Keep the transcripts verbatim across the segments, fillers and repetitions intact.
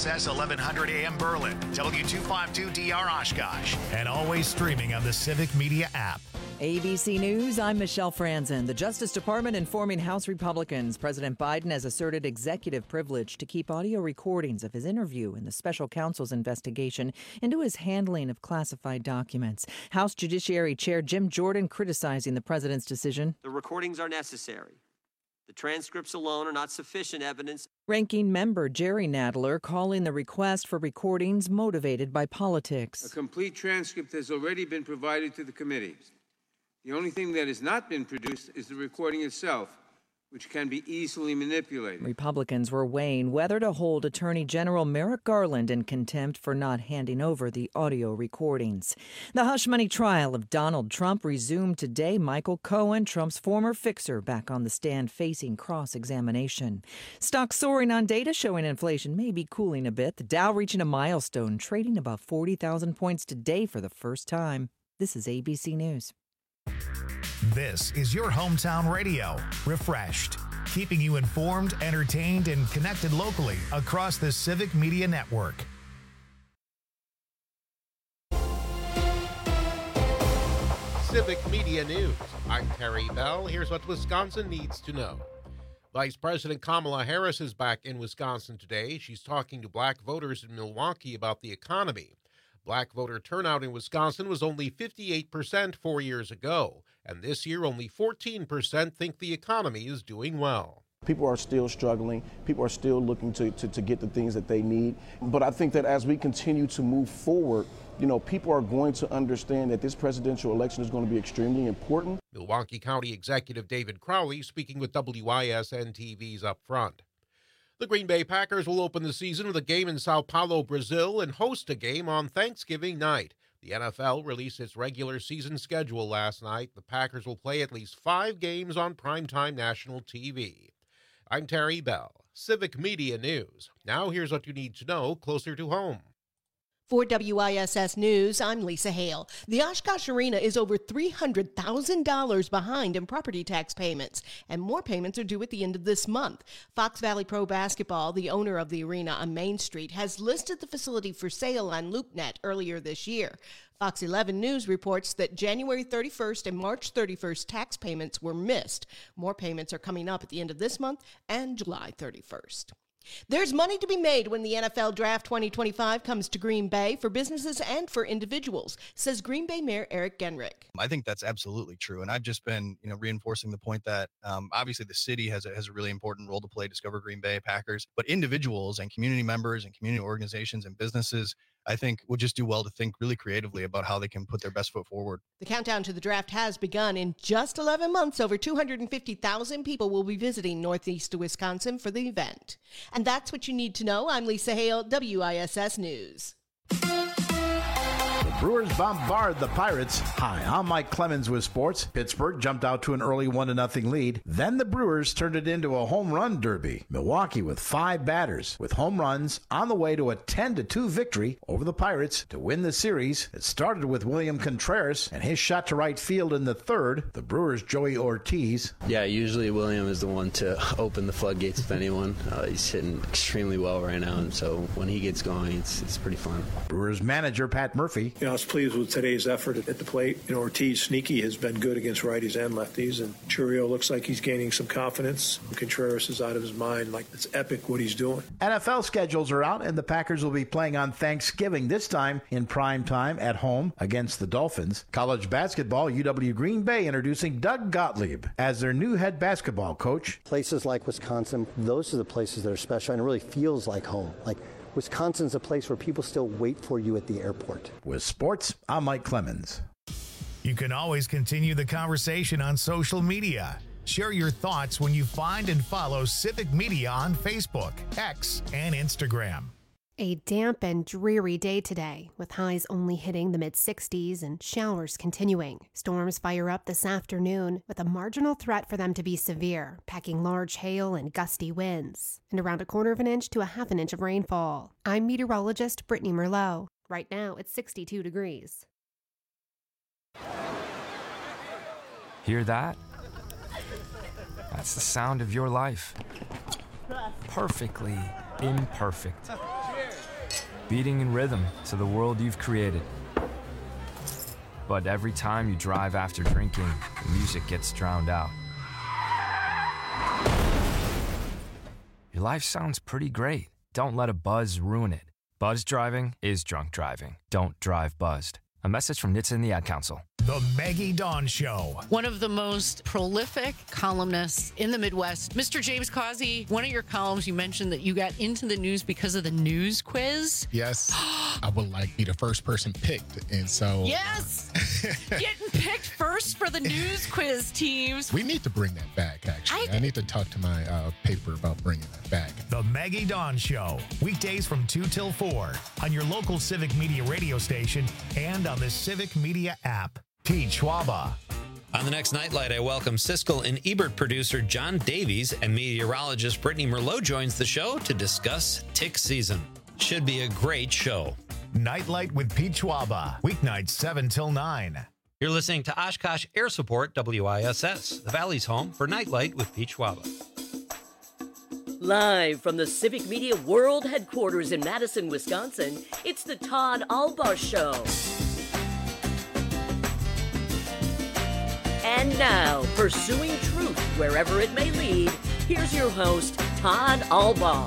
S eleven hundred A M Berlin, W two fifty-two D R Oshkosh, and always streaming on the Civic Media app. A B C News, I'm Michelle Franzen. The Justice Department informing House Republicans President Biden has asserted executive privilege to keep audio recordings of his interview in the special counsel's investigation into his handling of classified documents. House Judiciary Chair Jim Jordan criticizing the president's decision. The recordings are necessary. The transcripts alone are not sufficient evidence. Ranking member Jerry Nadler calling the request for recordings motivated by politics. A complete transcript has already been provided to the committee. The only thing that has not been produced is the recording itself, which can be easily manipulated. Republicans were weighing whether to hold Attorney General Merrick Garland in contempt for not handing over the audio recordings. The hush money trial of Donald Trump resumed today. Michael Cohen, Trump's former fixer, back on the stand facing cross-examination. Stocks soaring on data showing inflation may be cooling a bit. The Dow reaching a milestone, trading about forty thousand points today for the first time. This is A B C News. This is your hometown radio, Refreshed, keeping you informed, entertained, and connected locally across the Civic Media Network. Civic Media News. I'm Terry Bell. Here's what Wisconsin needs to know. Vice President Kamala Harris is back in Wisconsin today. She's talking to black voters in Milwaukee about the economy. Black voter turnout in Wisconsin was only fifty-eight percent four years ago, and this year only fourteen percent think the economy is doing well. People are still struggling. People are still looking to, to, to get the things that they need. But I think that as we continue to move forward, you know, people are going to understand that this presidential election is going to be extremely important. Milwaukee County Executive David Crowley speaking with W I S N T V's Up Front. The Green Bay Packers will open the season with a game in Sao Paulo, Brazil, and host a game on Thanksgiving night. The N F L released its regular season schedule last night. The Packers will play at least five games on primetime national T V. I'm Terry Bell, Civic Media News. Now here's what you need to know closer to home. For W I S S News, I'm Lisa Hale. The Oshkosh Arena is over three hundred thousand dollars behind in property tax payments, and more payments are due at the end of this month. Fox Valley Pro Basketball, the owner of the arena on Main Street, has listed the facility for sale on LoopNet earlier this year. Fox eleven News reports that January thirty-first and March thirty-first tax payments were missed. More payments are coming up at the end of this month and July thirty-first. There's money to be made when the N F L Draft twenty twenty-five comes to Green Bay for businesses and for individuals, says Green Bay Mayor Eric Genrich. I think that's absolutely true. And I've just been, you know, reinforcing the point that um, obviously the city has a, has a really important role to play, Discover Green Bay Packers, but individuals and community members and community organizations and businesses, I think, would just do well to think really creatively about how they can put their best foot forward. The countdown to the draft has begun. In just eleven months, over two hundred fifty thousand people will be visiting Northeast Wisconsin for the event. And that's what you need to know. I'm Lisa Hale, W I S S News. The Brewers bombard the Pirates. Hi, I'm Mike Clemens with sports. Pittsburgh jumped out to an early one to nothing lead. Then the Brewers turned it into a home run derby. Milwaukee with five batters with home runs on the way to a ten to two victory over the Pirates to win the series. It started with William Contreras and his shot to right field in the third. The Brewers' Joey Ortiz. Yeah, usually William is the one to open the floodgates with anyone. Uh, he's hitting extremely well right now, and so when he gets going, it's it's pretty fun. Brewers manager Pat Murphy. You know, I was pleased with today's effort at the plate. You know, Ortiz, sneaky, has been good against righties and lefties, and Churio looks like he's gaining some confidence. Contreras is out of his mind. Like, it's epic what he's doing. N F L schedules are out, and the Packers will be playing on Thanksgiving, this time in prime time at home against the Dolphins. College basketball, U W Green Bay introducing Doug Gottlieb as their new head basketball coach. Places like Wisconsin, those are the places that are special, and it really feels like home. Like, Wisconsin's a place where people still wait for you at the airport. With sports, I'm Mike Clemens. You can always continue the conversation on social media. Share your thoughts when you find and follow Civic Media on Facebook, X, and Instagram. A damp and dreary day today, with highs only hitting the mid sixties and showers continuing. Storms fire up this afternoon, with a marginal threat for them to be severe, packing large hail and gusty winds, and around a quarter of an inch to a half an inch of rainfall. I'm meteorologist Brittany Merlot. Right now, it's sixty-two degrees. Hear that? That's the sound of your life. Perfectly imperfect. beating in rhythm to the world you've created. But every time you drive after drinking, the music gets drowned out. Your life sounds pretty great. Don't let a buzz ruin it. Buzz driving is drunk driving. Don't drive buzzed. A message from N H T S A and the Ad Council. The Maggie Dawn Show. One of the most prolific columnists in the Midwest, Mister James Causey. One of your columns, you mentioned that you got into the news because of the news quiz. Yes, I would like to be the first person picked, and so yes, getting picked first for the news quiz teams. We need to bring that back. Actually, I, I need to talk to my uh, paper about bringing that back. The Maggie Dawn Show, weekdays from two till four on your local Civic Media radio station and on the Civic Media app. Pete Schwaba. On the next Nightlight, I welcome Siskel and Ebert producer John Davies and meteorologist Brittany Merlot joins the show to discuss tick season. Should be a great show. Nightlight with Pete Schwaba, weeknights seven till nine. You're listening to Oshkosh Air Support W I S S, the Valley's home for Nightlight with Pete Schwaba. Live from the Civic Media World Headquarters in Madison, Wisconsin, it's the Todd Alba Show. And now, pursuing truth wherever it may lead, here's your host, Todd Alba.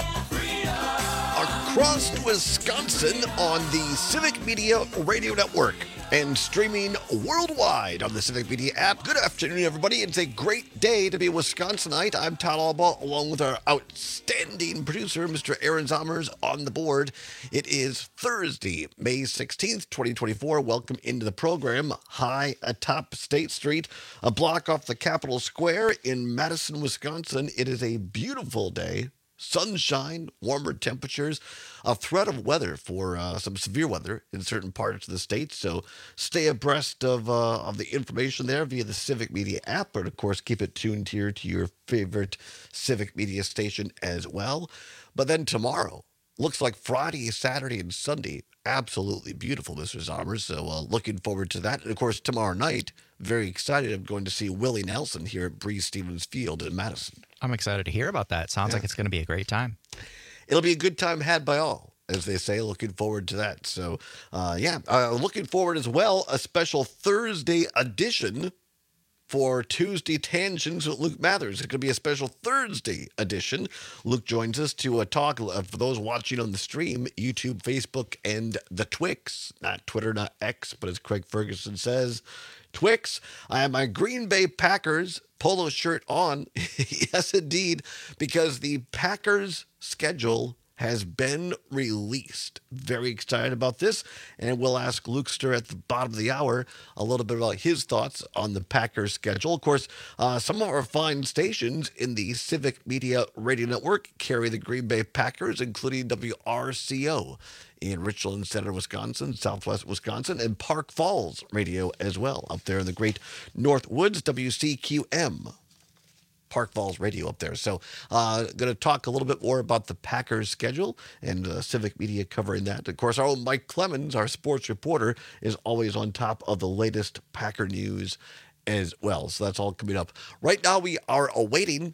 Across Wisconsin on the Civic Media Radio Network and streaming worldwide on the Civic Media app. Good afternoon, everybody. It's a great day to be a Wisconsinite. I'm Todd Alba, along with our outstanding producer, Mister Aaron Zommers, on the board. It is Thursday, May sixteenth, twenty twenty-four. Welcome into the program. High atop State Street, a block off the Capitol Square in Madison, Wisconsin. It is a beautiful day. Sunshine, warmer temperatures, a threat of weather for uh, some severe weather in certain parts of the state. So stay abreast of uh, of the information there via the Civic Media app, but of course keep it tuned here to your favorite Civic Media station as well. But then tomorrow, looks like Friday, Saturday, and Sunday, absolutely beautiful, Mister Zommers. So uh, looking forward to that. And of course, tomorrow night, very excited. I'm going to see Willie Nelson here at Breese Stevens Field in Madison. I'm excited to hear about that. Sounds Yeah. like it's going to be a great time. It'll be a good time had by all, as they say. Looking forward to that. So, uh, yeah, uh, looking forward as well, a special Thursday edition for Tuesday Tangents with Luke Mathers. It's going to be a special Thursday edition. Luke joins us to uh, talk, uh, for those watching on the stream, YouTube, Facebook, and the Twix. Not Twitter, not X, but as Craig Ferguson says, Twix. I have my Green Bay Packers polo shirt on. Yes, indeed, because the Packers schedule has been released. Very excited about this, and we'll ask Lukester at the bottom of the hour a little bit about his thoughts on the Packers schedule. Of course, uh, some of our fine stations in the Civic Media Radio Network carry the Green Bay Packers, including W R C O in Richland Center, Wisconsin, Southwest Wisconsin, and Park Falls Radio as well, up there in the great North Woods, W C Q M. Park Falls Radio up there. So uh going to talk a little bit more about the Packers schedule and uh, Civic Media covering that. Of course, our own Mike Clemens, our sports reporter, is always on top of the latest Packer news as well. So that's all coming up. Right now, we are awaiting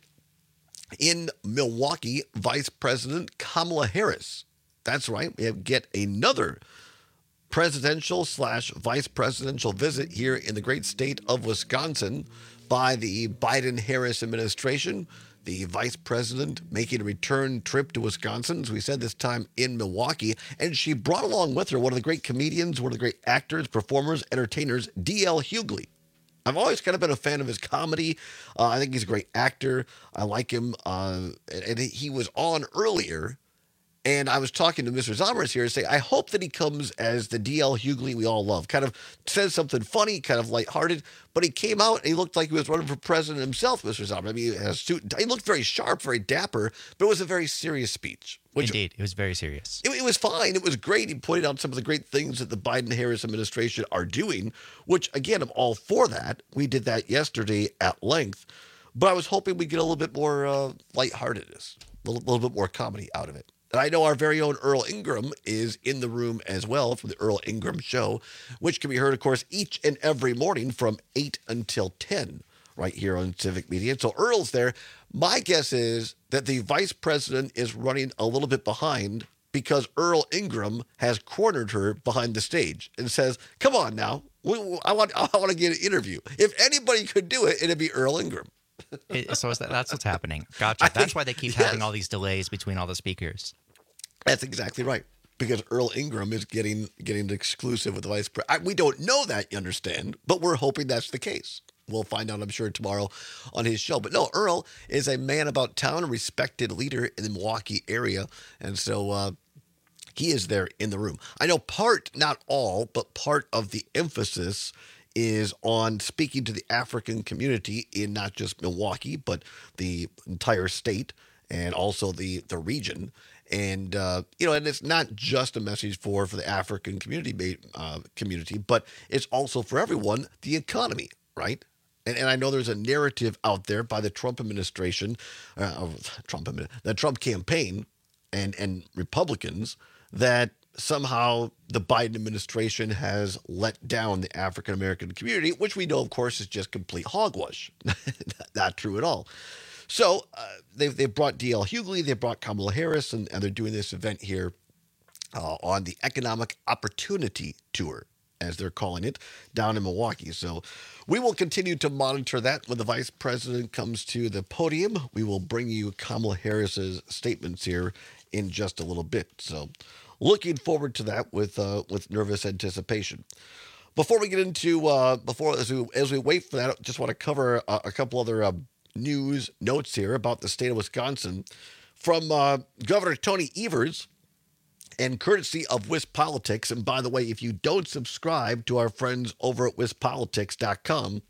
in Milwaukee Vice President Kamala Harris. That's right. We have get another presidential slash vice presidential visit here in the great state of Wisconsin by the Biden-Harris administration. The vice president making a return trip to Wisconsin, as we said, this time in Milwaukee. And she brought along with her one of the great comedians, one of the great actors, performers, entertainers, D L Hughley. I've always kind of been a fan of his comedy. Uh, I think he's a great actor. I like him. Uh, and he was on earlier. And I was talking to Mister Zommers here and say, I hope that he comes as the D L Hughley we all love. Kind of says something funny, kind of lighthearted. But he came out and he looked like he was running for president himself, Mister Zommers. I mean, he, had a suit, he looked very sharp, very dapper, but it was a very serious speech. Which, Indeed, it was very serious. It, it was fine. It was great. He pointed out some of the great things that the Biden-Harris administration are doing, which, again, I'm all for that. We did that yesterday at length. But I was hoping we'd get a little bit more uh, lightheartedness, a little, little bit more comedy out of it. And I know our very own Earl Ingram is in the room as well from the Earl Ingram Show, which can be heard, of course, each and every morning from eight until ten right here on Civic Media. So Earl's there. My guess is that the vice president is running a little bit behind because Earl Ingram has cornered her behind the stage and says, come on now, we, we, I want I want to get an interview. If anybody could do it, it'd be Earl Ingram. It, so is that, that's what's happening. Gotcha. That's think, why they keep yes. having all these delays between all the speakers. That's exactly right. Because Earl Ingram is getting getting the exclusive with the vice president. We don't know that, you understand, but we're hoping that's the case. We'll find out, I'm sure, tomorrow on his show. But no, Earl is a man about town, a respected leader in the Milwaukee area. And so uh, he is there in the room. I know part, not all, but part of the emphasis is on speaking to the African community in not just Milwaukee, but the entire state and also the, the region. And, uh, you know, and it's not just a message for, for the African community, uh, community, but it's also for everyone, the economy, right? And, and I know there's a narrative out there by the Trump administration, uh, Trump, the Trump campaign and, and Republicans that somehow the Biden administration has let down the African-American community, which we know, of course, is just complete hogwash. Not true at all. So uh, they've, they've brought D L Hughley, they brought Kamala Harris, and, and they're doing this event here uh, on the Economic Opportunity Tour, as they're calling it, down in Milwaukee. So we will continue to monitor that. When the vice president comes to the podium, we will bring you Kamala Harris's statements here in just a little bit. So looking forward to that with uh, with nervous anticipation. Before we get into, uh, before as we, as we wait for that, I just want to cover a, a couple other uh, news notes here about the state of Wisconsin from uh, Governor Tony Evers, and courtesy of WisPolitics. And by the way, if you don't subscribe to our friends over at wis politics dot com,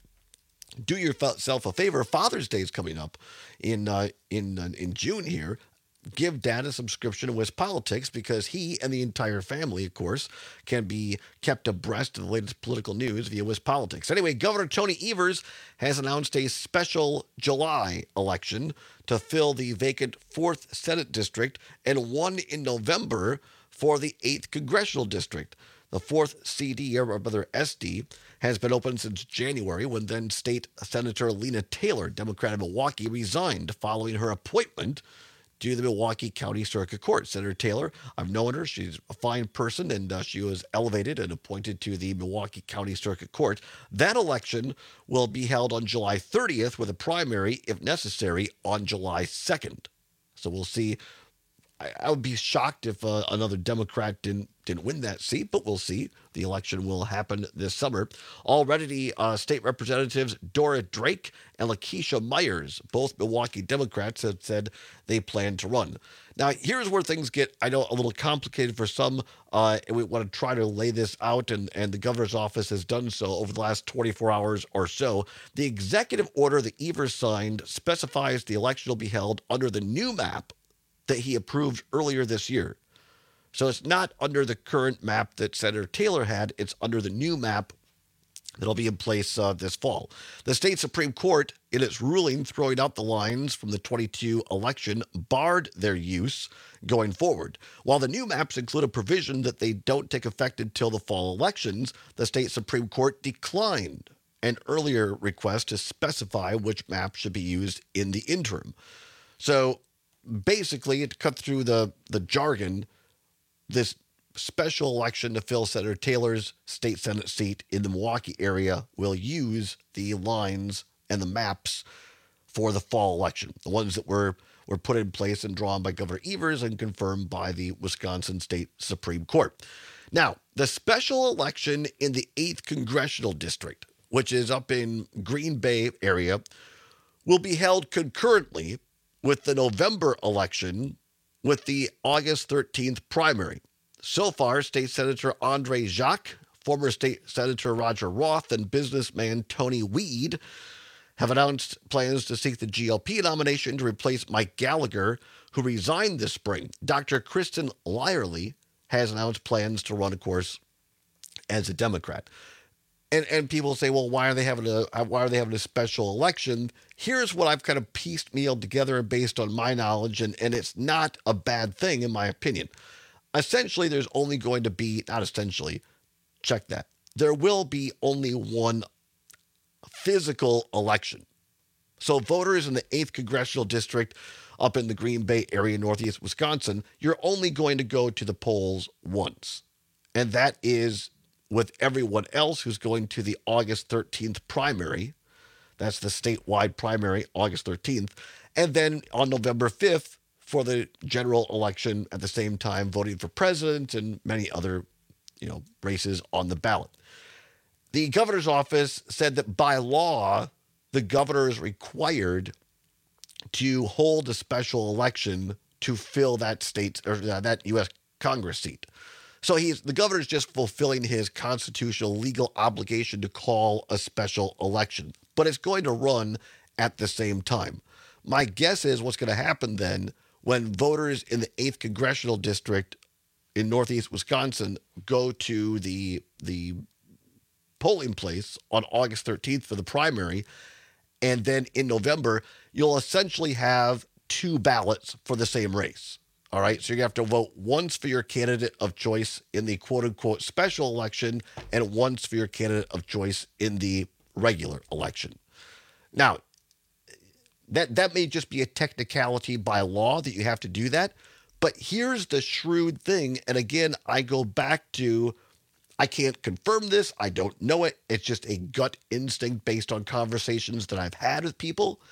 do yourself a favor. Father's Day is coming up in uh, in uh, in June here. Give Dad a subscription to WisPolitics because he and the entire family, of course, can be kept abreast of the latest political news via WisPolitics. Anyway, Governor Tony Evers has announced a special July election to fill the vacant fourth Senate district and one in November for the eighth Congressional District. The fourth C D, or rather S D, has been open since January when then State Senator Lena Taylor, Democrat of Milwaukee, resigned following her appointment to the Milwaukee County Circuit Court. Senator Taylor, I've known her. She's a fine person, and uh, she was elevated and appointed to the Milwaukee County Circuit Court. That election will be held on July thirtieth with a primary, if necessary, on July second. So we'll see. I, I would be shocked if uh, another Democrat didn't, didn't win that seat, but we'll see. The election will happen this summer. Already, uh, state representatives Dora Drake and Lakeisha Myers, both Milwaukee Democrats, have said they plan to run. Now, here's where things get, I know, a little complicated for some, uh, and we want to try to lay this out, and, and the governor's office has done so over the last twenty-four hours or so. The executive order that Evers signed specifies the election will be held under the new map that he approved earlier this year. So it's not under the current map that Senator Taylor had. It's under the new map that'll be in place uh, this fall. The state Supreme Court, in its ruling throwing out the lines from the twenty-two election, barred their use going forward. While the new maps include a provision that they don't take effect until the fall elections, the state Supreme Court declined an earlier request to specify which map should be used in the interim. So basically, to cut through the, the jargon, this special election to fill Senator Taylor's state Senate seat in the Milwaukee area will use the lines and the maps for the fall election, the ones that were, were put in place and drawn by Governor Evers and confirmed by the Wisconsin State Supreme Court. Now, the special election in the eighth Congressional District, which is up in Green Bay area, will be held concurrently with the November election with the August thirteenth primary. So far, State Senator Andre Jacques, former State Senator Roger Roth, and businessman Tony Weed have announced plans to seek the G O P nomination to replace Mike Gallagher, who resigned this spring. Doctor Kristen Lyerly has announced plans to run, of course, as a Democrat. And and people say, well, why are they having a why are they having a special election? Here's what I've kind of piecemealed together based on my knowledge, and, and it's not a bad thing in my opinion. Essentially, there's only going to be, not essentially, check that. There will be only one physical election. So voters in the eighth Congressional District up in the Green Bay area, northeast Wisconsin, you're only going to go to the polls once. And that is with everyone else who's going to the August thirteenth primary. That's the statewide primary, August thirteenth. And then on November fifth for the general election at the same time, voting for president and many other, you know, races on the ballot. The governor's office said that by law, the governor is required to hold a special election to fill that state or that U S Congress seat. So he's the governor's just fulfilling his constitutional legal obligation to call a special election, but it's going to run at the same time. My guess is what's going to happen then when voters in the eighth congressional district in northeast Wisconsin go to the the polling place on August thirteenth for the primary, and then in November, you'll essentially have two ballots for the same race. All right, so you have to vote once for your candidate of choice in the quote-unquote special election and once for your candidate of choice in the regular election. Now, that, that may just be a technicality by law that you have to do that, but here's the shrewd thing, and again, I go back to, I can't confirm this, I don't know it, it's just a gut instinct based on conversations that I've had with people.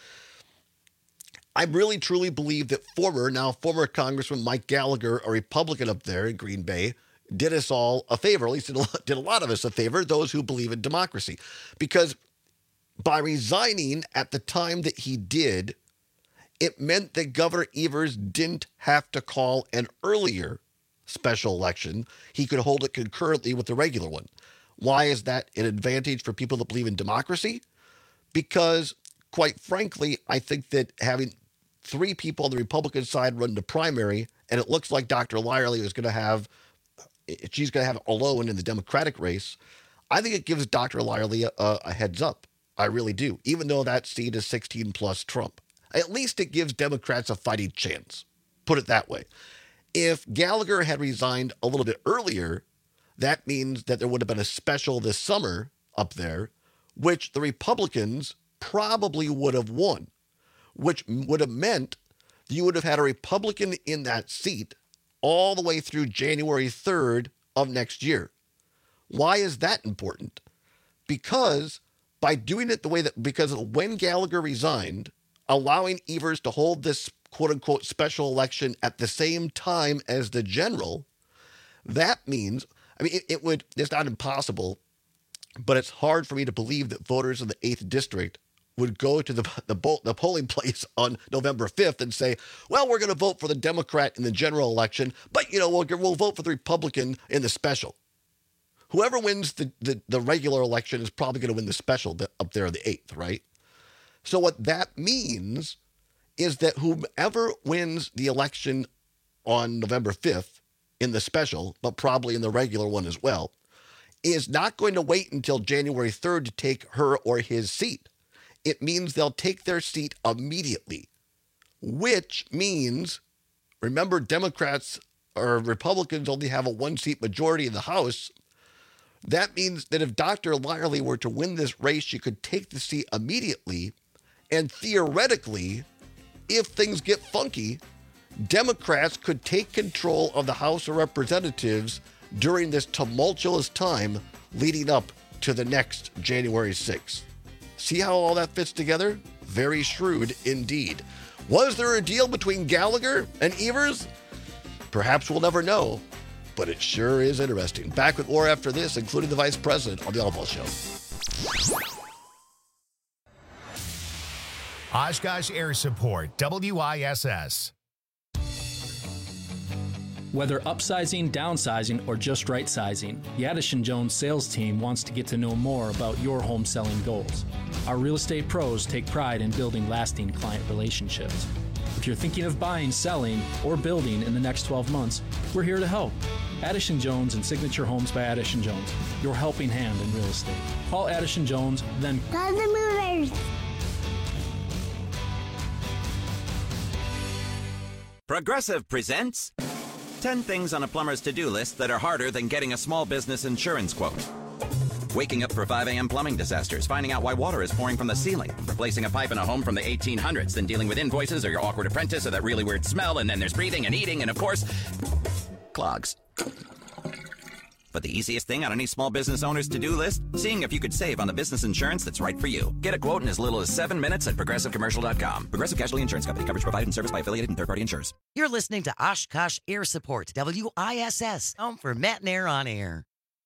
I really truly believe that former, now former Congressman Mike Gallagher, a Republican up there in Green Bay, did us all a favor, at least did a lot, did a lot of us a favor, those who believe in democracy. Because by resigning at the time that he did, it meant that Governor Evers didn't have to call an earlier special election. He could hold it concurrently with the regular one. Why is that an advantage for people that believe in democracy? Because, quite frankly, I think that having three people on the Republican side run the primary, and it looks like Doctor Lyerly is going to have, she's going to have alone in the Democratic race, I think it gives Doctor Lyerly a, a heads up. I really do, even though that seat is sixteen plus Trump. At least it gives Democrats a fighting chance. Put it that way. If Gallagher had resigned a little bit earlier, that means that there would have been a special this summer up there, which the Republicans probably would have won, which would have meant you would have had a Republican in that seat all the way through January third of next year. Why is that important? Because by doing it the way that, because when Gallagher resigned, allowing Evers to hold this quote-unquote special election at the same time as the general, that means, I mean, it, it would, it's not impossible, but it's hard for me to believe that voters in the eighth district would go to the, the, the polling place on November fifth and say, well, we're going to vote for the Democrat in the general election, but, you know, we'll, we'll vote for the Republican in the special. Whoever wins the, the, the regular election is probably going to win the special up there on the eighth, right? So what that means is that whomever wins the election on November fifth in the special, but probably in the regular one as well, is not going to wait until January third to take her or his seat. It means they'll take their seat immediately, which means, remember, Democrats or Republicans only have a one-seat majority in the House. That means that if Doctor Lyerly were to win this race, she could take the seat immediately, and theoretically, if things get funky, Democrats could take control of the House of Representatives during this tumultuous time leading up to the next January sixth. See how all that fits together? Very shrewd indeed. Was there a deal between Gallagher and Evers? Perhaps we'll never know, but it sure is interesting. Back with more after this, including the Vice President on The All Show. Oshkosh Air Support, W I S S. Whether upsizing, downsizing, or just right sizing, the Addison Jones sales team wants to get to know more about your home selling goals. Our real estate pros take pride in building lasting client relationships. If you're thinking of buying, selling, or building in the next twelve months, we're here to help. Addison Jones and Signature Homes by Addison Jones, your helping hand in real estate. Call Addison Jones, then Call the movers. Progressive presents ten things on a plumber's to-do list that are harder than getting a small business insurance quote. Waking up for five a.m. plumbing disasters, finding out why water is pouring from the ceiling, replacing a pipe in a home from the eighteen hundreds, then dealing with invoices or your awkward apprentice or that really weird smell, and then there's breathing and eating and, of course, clogs. But the easiest thing on any small business owner's to-do list? Seeing if you could save on the business insurance that's right for you. Get a quote in as little as seven minutes at progressive commercial dot com. Progressive Casualty Insurance Company. Coverage provided and serviced by affiliated and third-party insurers. You're listening to Oshkosh Air Support, W I S S, home for Matt and Air on Air.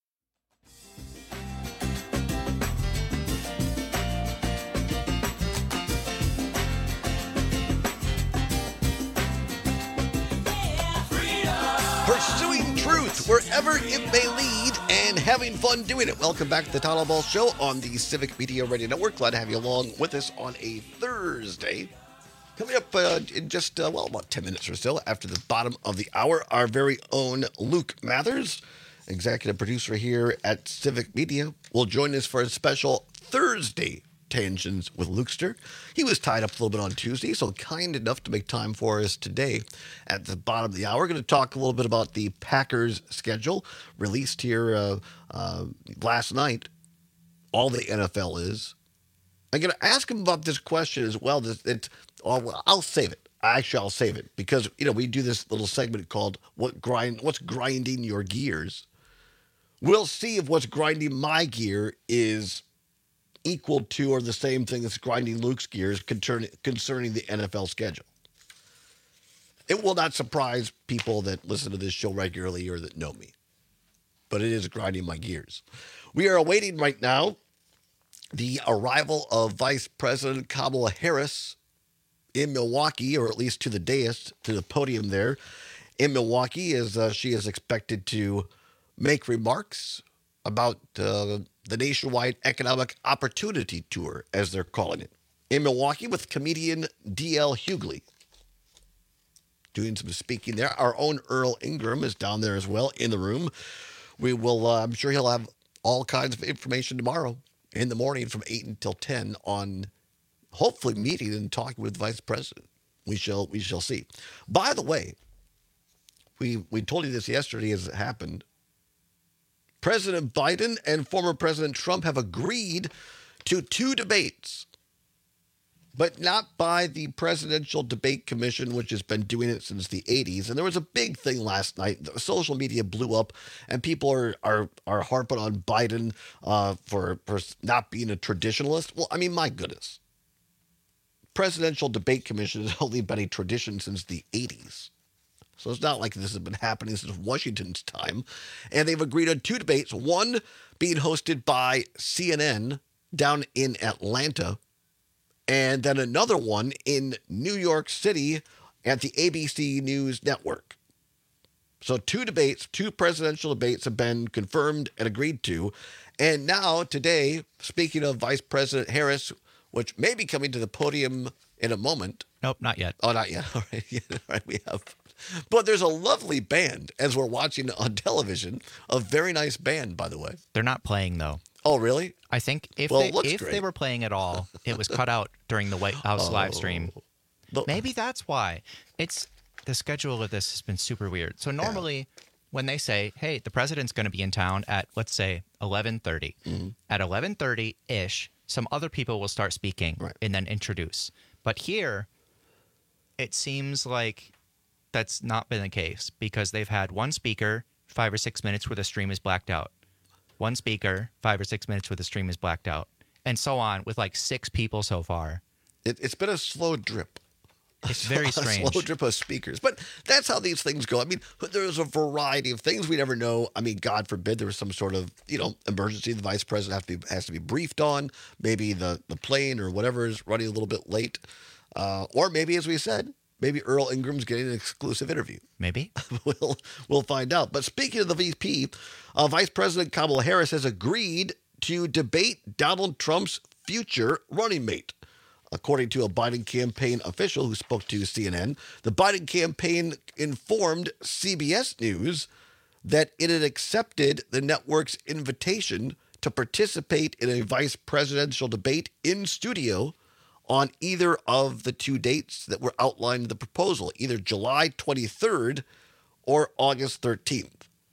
Pursuing truth wherever it may lead and having fun doing it. Welcome back to the Todd Ball Show on the Civic Media Radio Network. Glad to have you along with us on a Thursday. Coming up uh, in just, uh, well, about ten minutes or so after the bottom of the hour, our very own Luke Mathers, executive producer here at Civic Media, will join us for a special Thursday Tangents with Lukester. He was tied up a little bit on Tuesday, so kind enough to make time for us today at the bottom of the hour. We're going to talk a little bit about the Packers schedule released here uh, uh, last night. All the N F L is. I'm going to ask him about this question as well. It's, it's, I'll, I'll save it. Actually, I'll save it because, you know, we do this little segment called "What grind? What's grinding your gears?" We'll see if what's grinding my gear is equal to or the same thing that's grinding Luke's gears concerning, concerning the N F L schedule. It will not surprise people that listen to this show regularly or that know me, but it is grinding my gears. We are awaiting right now the arrival of Vice President Kamala Harris in Milwaukee, or at least to the dais, to the podium there in Milwaukee, as uh, she is expected to make remarks about uh, the Nationwide Economic Opportunity Tour, as they're calling it, in Milwaukee with comedian D L Hughley doing some speaking there. Our own Earl Ingram is down there as well in the room. We will, uh, I'm sure he'll have all kinds of information tomorrow in the morning from eight until ten on hopefully meeting and talking with the Vice President. We shall, we shall see. By the way, we we told you this yesterday as it happened. President Biden and former President Trump have agreed to two debates, but not by the Presidential Debate Commission, which has been doing it since the eighties. And there was a big thing last night. The social media blew up, and people are are are harping on Biden uh, for, for not being a traditionalist. Well, I mean, my goodness. Presidential Debate Commission has only been a tradition since the eighties. So it's not like this has been happening since Washington's time. And they've agreed on two debates, one being hosted by C N N down in Atlanta, and then another one in New York City at the A B C News Network. So two debates, two presidential debates have been confirmed and agreed to. And now today, speaking of Vice President Harris, which may be coming to the podium in a moment. Nope, not yet. Oh, not yet. All right. Yeah, all right, we have. But there's a lovely band, as we're watching on television. A very nice band, by the way. They're not playing, though. Oh, really? I think if, well, they, it looks if great. they were playing at all, it was cut out during the White House Oh. live stream. Maybe that's why. It's the schedule of this has been super weird. So normally when they say, hey, the president's going to be in town at, let's say, eleven thirty. Mm-hmm. At eleven thirty-ish, some other people will start speaking and then introduce. But here, it seems like that's not been the case because they've had one speaker, five or six minutes where the stream is blacked out. One speaker, five or six minutes where the stream is blacked out. And so on with like six people so far. It, it's been a slow drip. It's very strange. A slow drip of speakers. But that's how these things go. I mean, there's a variety of things we never know. I mean, God forbid there was some sort of, you know, emergency the vice president have to be, has to be briefed on. Maybe the, the plane or whatever is running a little bit late. Uh, or maybe, as we said, maybe Earl Ingram's getting an exclusive interview. Maybe. we'll, we'll find out. But speaking of the V P, uh, Vice President Kamala Harris has agreed to debate Donald Trump's future running mate. According to a Biden campaign official who spoke to C N N, the Biden campaign informed C B S News that it had accepted the network's invitation to participate in a vice presidential debate in studio on either of the two dates that were outlined in the proposal, either July twenty-third or August thirteenth.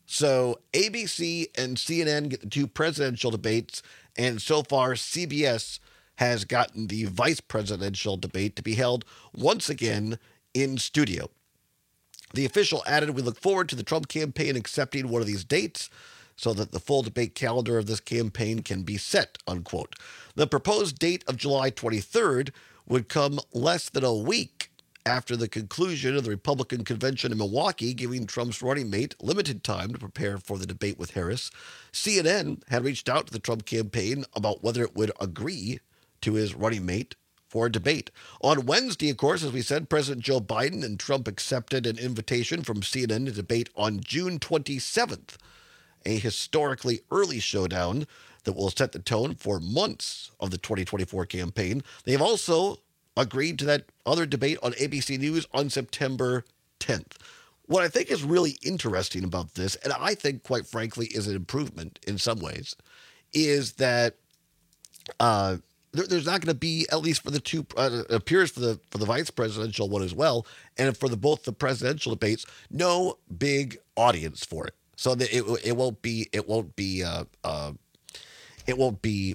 So A B C and C N N get the two presidential debates, and so far C B S has gotten the vice presidential debate to be held once again in studio. The official added, "We look forward to the Trump campaign accepting one of these dates so that the full debate calendar of this campaign can be set," unquote. The proposed date of July twenty-third would come less than a week after the conclusion of the Republican convention in Milwaukee, giving Trump's running mate limited time to prepare for the debate with Harris. C N N had reached out to the Trump campaign about whether it would agree to his running mate for a debate. On Wednesday, of course, as we said, President Joe Biden and Trump accepted an invitation from C N N to debate on June twenty-seventh, a historically early showdown that will set the tone for months of the twenty twenty-four campaign. They've also agreed to that other debate on A B C News on September tenth. What I think is really interesting about this, and I think, quite frankly, is an improvement in some ways, is that uh, there, there's not going to be, at least for the two, uh, it appears for the for the vice presidential one as well, and for the both the presidential debates, no big audience for it. So that it it won't be it won't be uh, uh, it won't be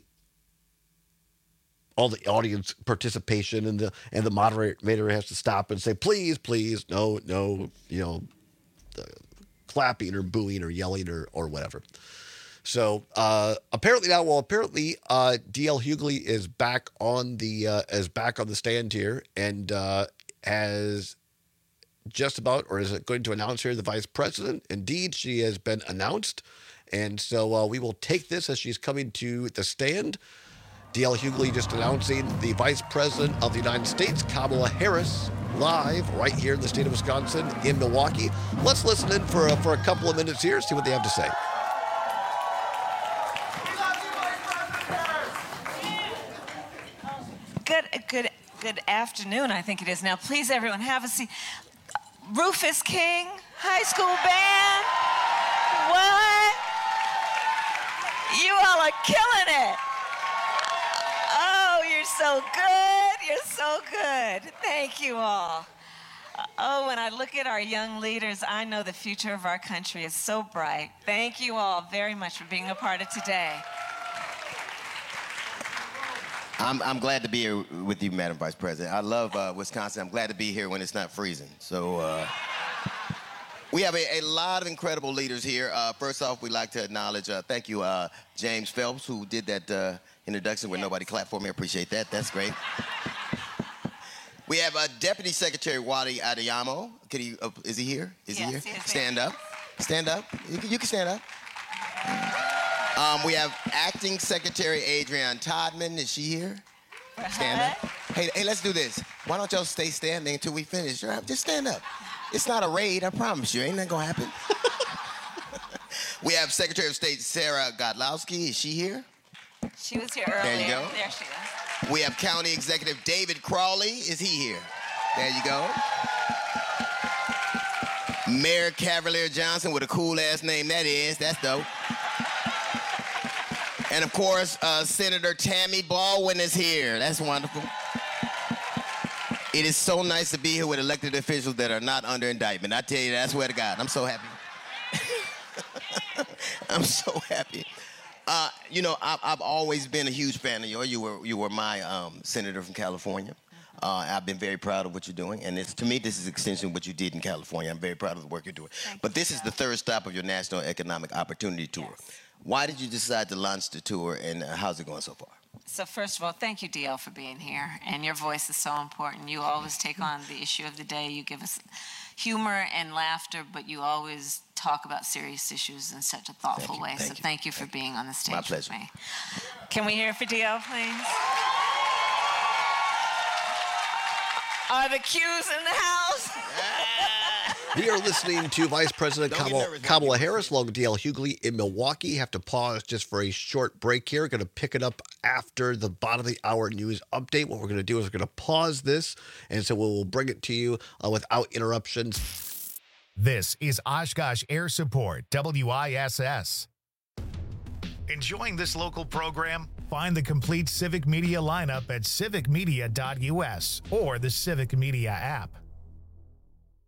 all the audience participation, and the and the moderator has to stop and say, please, please, no, no, you know, uh, clapping or booing or yelling or or whatever. So uh, apparently now, well, apparently uh, D L Hughley is back on the uh, is back on the stand here, and uh, has just about, or is it going to announce here the vice president? Indeed, she has been announced, and so uh, we will take this as she's coming to the stand. D L Hughley just announcing the Vice President of the United States, Kamala Harris, live right here in the state of Wisconsin in Milwaukee. Let's listen in for a, for a couple of minutes here, see what they have to say. Good, good, good afternoon, I think it is now. Please, everyone, have a seat. Rufus King, high school band. What? You all are killing it. You're so good. You're so good. Thank you all. Oh, when I look at our young leaders, I know the future of our country is so bright. Thank you all very much for being a part of today. I'm, I'm glad to be here with you, Madam Vice President. I love uh, Wisconsin. I'm glad to be here when it's not freezing. So uh, we have a, a lot of incredible leaders here. Uh, first off, we'd like to acknowledge, uh, thank you, uh, James Phelps, who did that uh, introduction where nobody clapped for me. I appreciate that. That's great. We have uh, Deputy Secretary Wadi Adeyemo. Could he, uh, is he here? Is yes, he here? He is stand here. up. Stand up. You can, you can stand up. Um, we have Acting Secretary Adrienne Todman. Is she here? Stand up. Hey, hey, let's do this. Why don't y'all stay standing until we finish? Just stand up. It's not a raid, I promise you. Ain't that gonna happen? We have Secretary of State Sarah Godlowski. Is she here? She was here earlier. There you go. There she is. We have County Executive David Crawley. Is he here? There you go. Mayor Cavalier Johnson, with a cool-ass name that is. That's dope. And, of course, uh, Senator Tammy Baldwin is here. That's wonderful. It is so nice to be here with elected officials that are not under indictment. I tell you, I swear to God, I'm so happy. I'm so happy. Uh, you know, I've, I've always been a huge fan of yours. You were, you were my um, senator from California. Uh, I've been very proud of what you're doing. And it's, to me, this is an extension of what you did in California. I'm very proud of the work you're doing. Thank but you, this is the third stop of your National Economic Opportunity Tour. Yes. Why did you decide to launch the tour, and uh, how's it going so far? So first of all, thank you, D L, for being here. And your voice is so important. You always take on the issue of the day. You give us humor and laughter, but you always talk about serious issues in such a thoughtful way. Thank so you. thank you for being on the stage My pleasure. with me. Can we hear it for D L, please? Are the cues in the house? We are listening to Vice President Kamala, Kamala Harris along with D L Hughley in Milwaukee. Have to pause just for a short break here. Going to pick it up after the bottom of the hour news update. What we're going to do is we're going to pause this, and so we'll bring it to you uh, without interruptions. This is Oshkosh Air Support, W I S S. Enjoying this local program? Find the complete Civic Media lineup at civic media dot U S or the Civic Media app.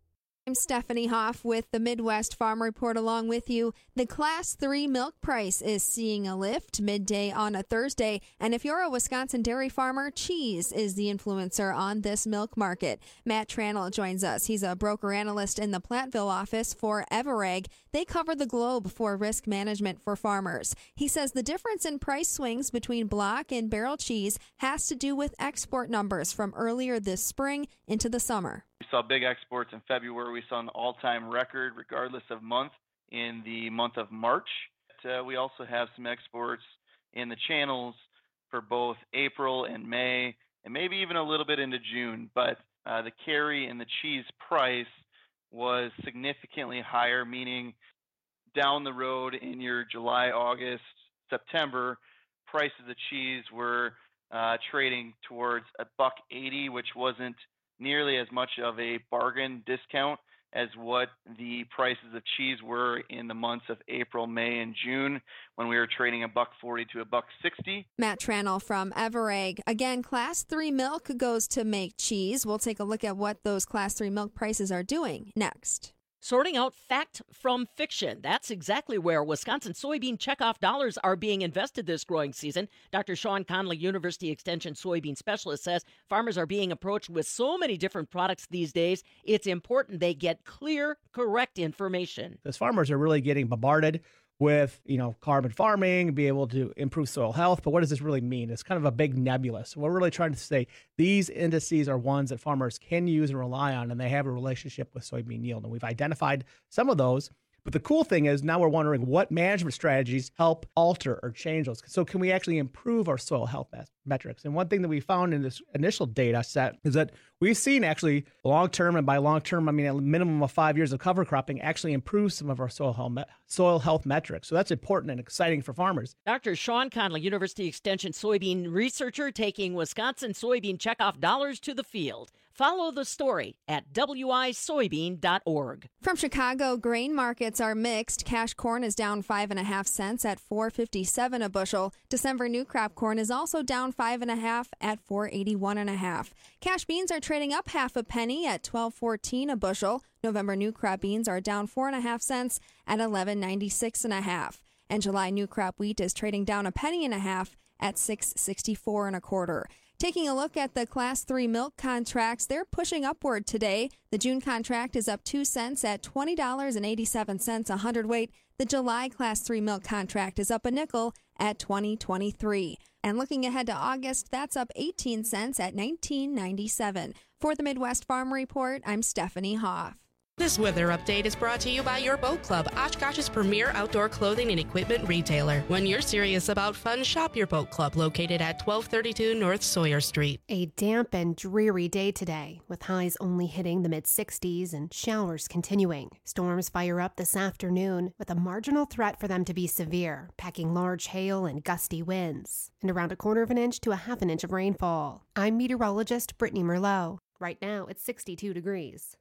I'm Stephanie Hoff with the Midwest Farm Report along with you. The Class three milk price is seeing a lift midday on a Thursday. And if you're a Wisconsin dairy farmer, cheese is the influencer on this milk market. Matt Tranel joins us. He's a broker analyst in the Platteville office for Everegg. They cover the globe for risk management for farmers. He says the difference in price swings between block and barrel cheese has to do with export numbers from earlier this spring into the summer. We saw big exports in February. We saw an all-time record, regardless of month, in the month of March. Uh, we also have some exports in the channels for both April and May, and maybe even a little bit into June. But uh, the carry in the cheese price was significantly higher, meaning down the road in your July, August, September, prices of cheese were uh, trading towards a buck eighty, which wasn't nearly as much of a bargain discount as what the prices of cheese were in the months of April, May, and June when we were trading a buck forty to a buck sixty. Matt Tranel from Everegg. Again, Class three milk goes to make cheese. We'll take a look at what those Class three milk prices are doing next. Sorting out fact from fiction. That's exactly where Wisconsin soybean checkoff dollars are being invested this growing season. Doctor Sean Conley, University Extension soybean specialist, says farmers are being approached with so many different products these days, it's important they get clear, correct information. Those farmers are really getting bombarded with, you know, carbon farming, be able to improve soil health. But what does this really mean? It's kind of a big nebula. So we're really trying to say these indices are ones that farmers can use and rely on, and they have a relationship with soybean yield. And we've identified some of those. But the cool thing is now we're wondering what management strategies help alter or change those. So can we actually improve our soil health metrics? And one thing that we found in this initial data set is that we've seen actually long-term, and by long-term, I mean a minimum of five years of cover cropping, actually improve some of our soil health, soil health metrics. So that's important and exciting for farmers. Doctor Sean Conley, University Extension soybean researcher, taking Wisconsin soybean checkoff dollars to the field. Follow the story at w i soybean dot org. From Chicago, grain markets are mixed. Cash corn is down five and a half cents at four fifty-seven a bushel. December new crop corn is also down five and a half at four eighty-one and a half. Cash beans are trading up half a penny at twelve fourteen a bushel. November new crop beans are down four and a half cents at eleven ninety-six and a half. And July new crop wheat is trading down a penny and a half at six sixty-four and a quarter. Taking a look at the Class three milk contracts, they're pushing upward today. The June contract is up two cents at twenty dollars and eighty-seven cents a hundredweight. The July Class three milk contract is up a nickel at twenty twenty-three. And looking ahead to August, that's up eighteen cents at nineteen ninety-seven. For the Midwest Farm Report, I'm Stephanie Hoff. This weather update is brought to you by your Boat Club, Oshkosh's premier outdoor clothing and equipment retailer. When you're serious about fun, shop your Boat Club, located at twelve thirty-two North Sawyer Street. A damp and dreary day today, with highs only hitting the mid sixties and showers continuing. Storms fire up this afternoon, with a marginal threat for them to be severe, packing large hail and gusty winds, and around a quarter of an inch to a half an inch of rainfall. I'm meteorologist Brittany Merlot. Right now, it's sixty-two degrees.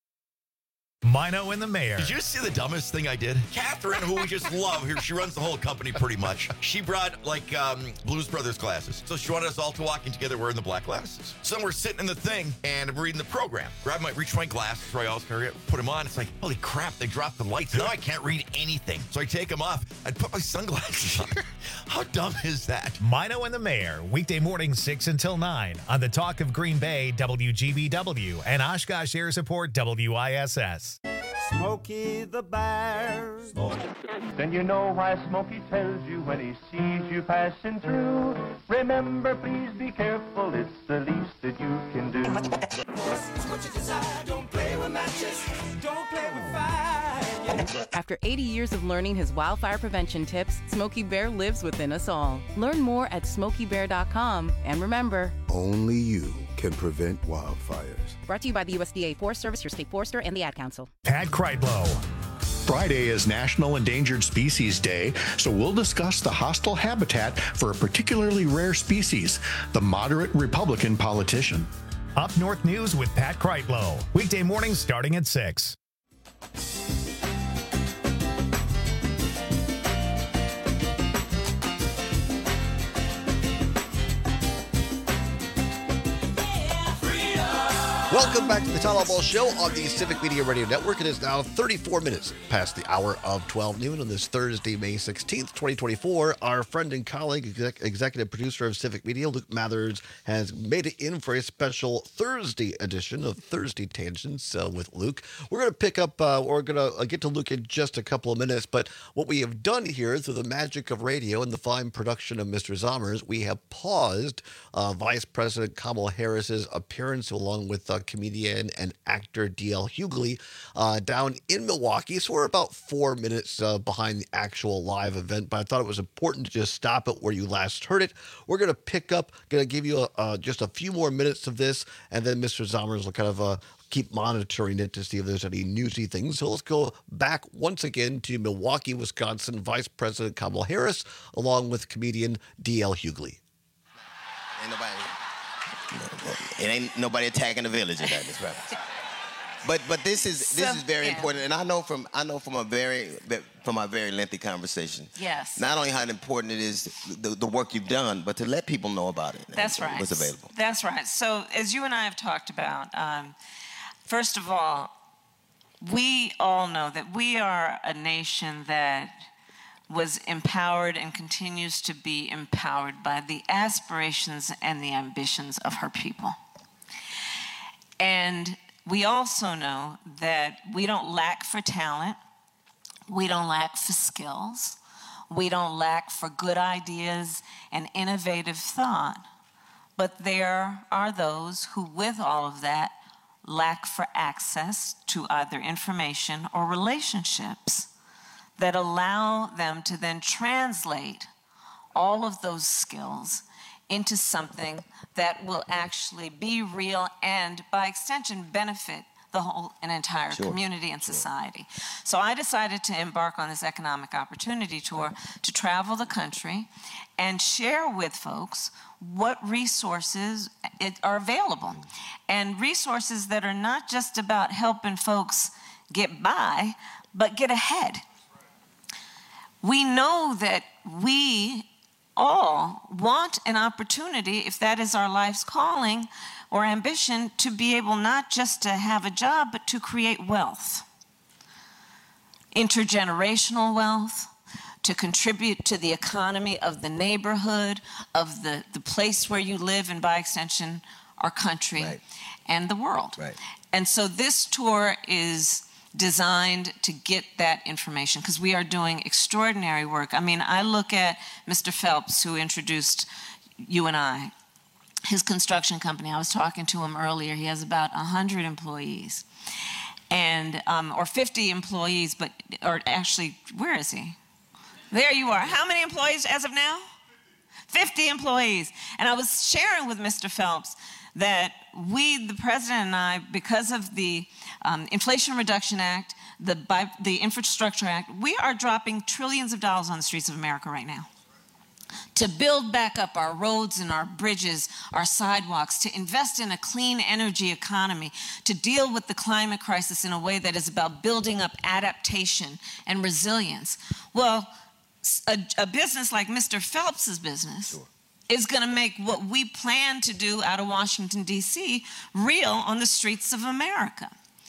Mino and the Mayor. Did you see the dumbest thing I did? Catherine, who we just love here, she runs the whole company pretty much. She brought like um, Blues Brothers glasses. So she wanted us all to walking together wearing the black glasses. So we're sitting in the thing and I'm reading the program. Grab my, reach my glasses, so I always carry it, put them on. It's like, holy crap, they dropped the lights. Now I can't read anything. So I take them off. I'd put my sunglasses on. How dumb is that? Mino and the Mayor, weekday morning six until nine on the Talk of Green Bay, W G B W, and Oshkosh Air Support, W I S S. Smokey the Bear. Then you know why Smokey tells you when he sees you passing through. Remember, please be careful, it's the least that you can do. What you desire, don't play with matches, don't play with fire. After eighty years of learning his wildfire prevention tips, Smokey Bear lives within us all. Learn more at smokey bear dot com, and remember, only you can prevent wildfires. Brought to you by the U S D A Forest Service, your state forester, and the Ad Council. Pat Kreitlow. Friday is National Endangered Species Day, so we'll discuss the hostile habitat for a particularly rare species, the moderate Republican politician. Up North News with Pat Kreitlow. Weekday mornings starting at six. Welcome back to the Tyler Ball Show on the Civic Media Radio Network. It is now thirty-four minutes past the hour of twelve noon on this Thursday, May sixteenth, twenty twenty-four. Our friend and colleague, exec- executive producer of Civic Media, Luke Mathers, has made it in for a special Thursday edition of Thursday Tangents uh, with Luke. We're going to pick up, uh, we're going to uh, get to Luke in just a couple of minutes, but what we have done here through the magic of radio and the fine production of Mister Zommers, we have paused uh, Vice President Kamala Harris's appearance along with uh, comedian and actor D L Hughley uh, down in Milwaukee. So we're about four minutes uh, behind the actual live event, but I thought it was important to just stop it where you last heard it. We're going to pick up, going to give you a, uh, just a few more minutes of this, and then Mister Zommers will kind of uh, keep monitoring it to see if there's any newsy things. So let's go back once again to Milwaukee, Wisconsin, Vice President Kamala Harris, along with comedian D L Hughley. Ain't nobody... It ain't nobody attacking the village at that, this reference. But but this is this So, is very yeah. important, and I know from I know from a very from a very lengthy conversation. Yes. Not only how important it is the, the work you've done, but to let people know about it. That's and right. What's available. That's right. So as you and I have talked about, um, first of all, we all know that we are a nation that was empowered and continues to be empowered by the aspirations and the ambitions of her people. And we also know that we don't lack for talent, we don't lack for skills, we don't lack for good ideas and innovative thought, but there are those who, with all of that, lack for access to either information or relationships that allow them to then translate all of those skills into something that will actually be real and, by extension, benefit the whole and entire Sure. community and society. So I decided to embark on this economic opportunity tour to travel the country and share with folks what resources it are available. And resources that are not just about helping folks get by, but get ahead. We know that we all want an opportunity, if that is our life's calling or ambition, to be able not just to have a job, but to create wealth. Intergenerational wealth, to contribute to the economy of the neighborhood, of the, the place where you live, and by extension, our country Right. and the world. Right. And so this tour is designed to get that information because we are doing extraordinary work. I mean, I look at Mister Phelps, who introduced you and I, his construction company. I was talking to him earlier. He has about one hundred employees, and um, or fifty employees, but or actually, where is he? There you are. How many employees as of now? fifty employees. And I was sharing with Mister Phelps that we, the president and I, because of the um, Inflation Reduction Act, the, by, the Infrastructure Act, we are dropping trillions of dollars on the streets of America right now to build back up our roads and our bridges, our sidewalks, to invest in a clean energy economy, to deal with the climate crisis in a way that is about building up adaptation and resilience. Well, a, a business like Mister Phelps's business sure. is going to make what we plan to do out of Washington, D C real on the streets of America.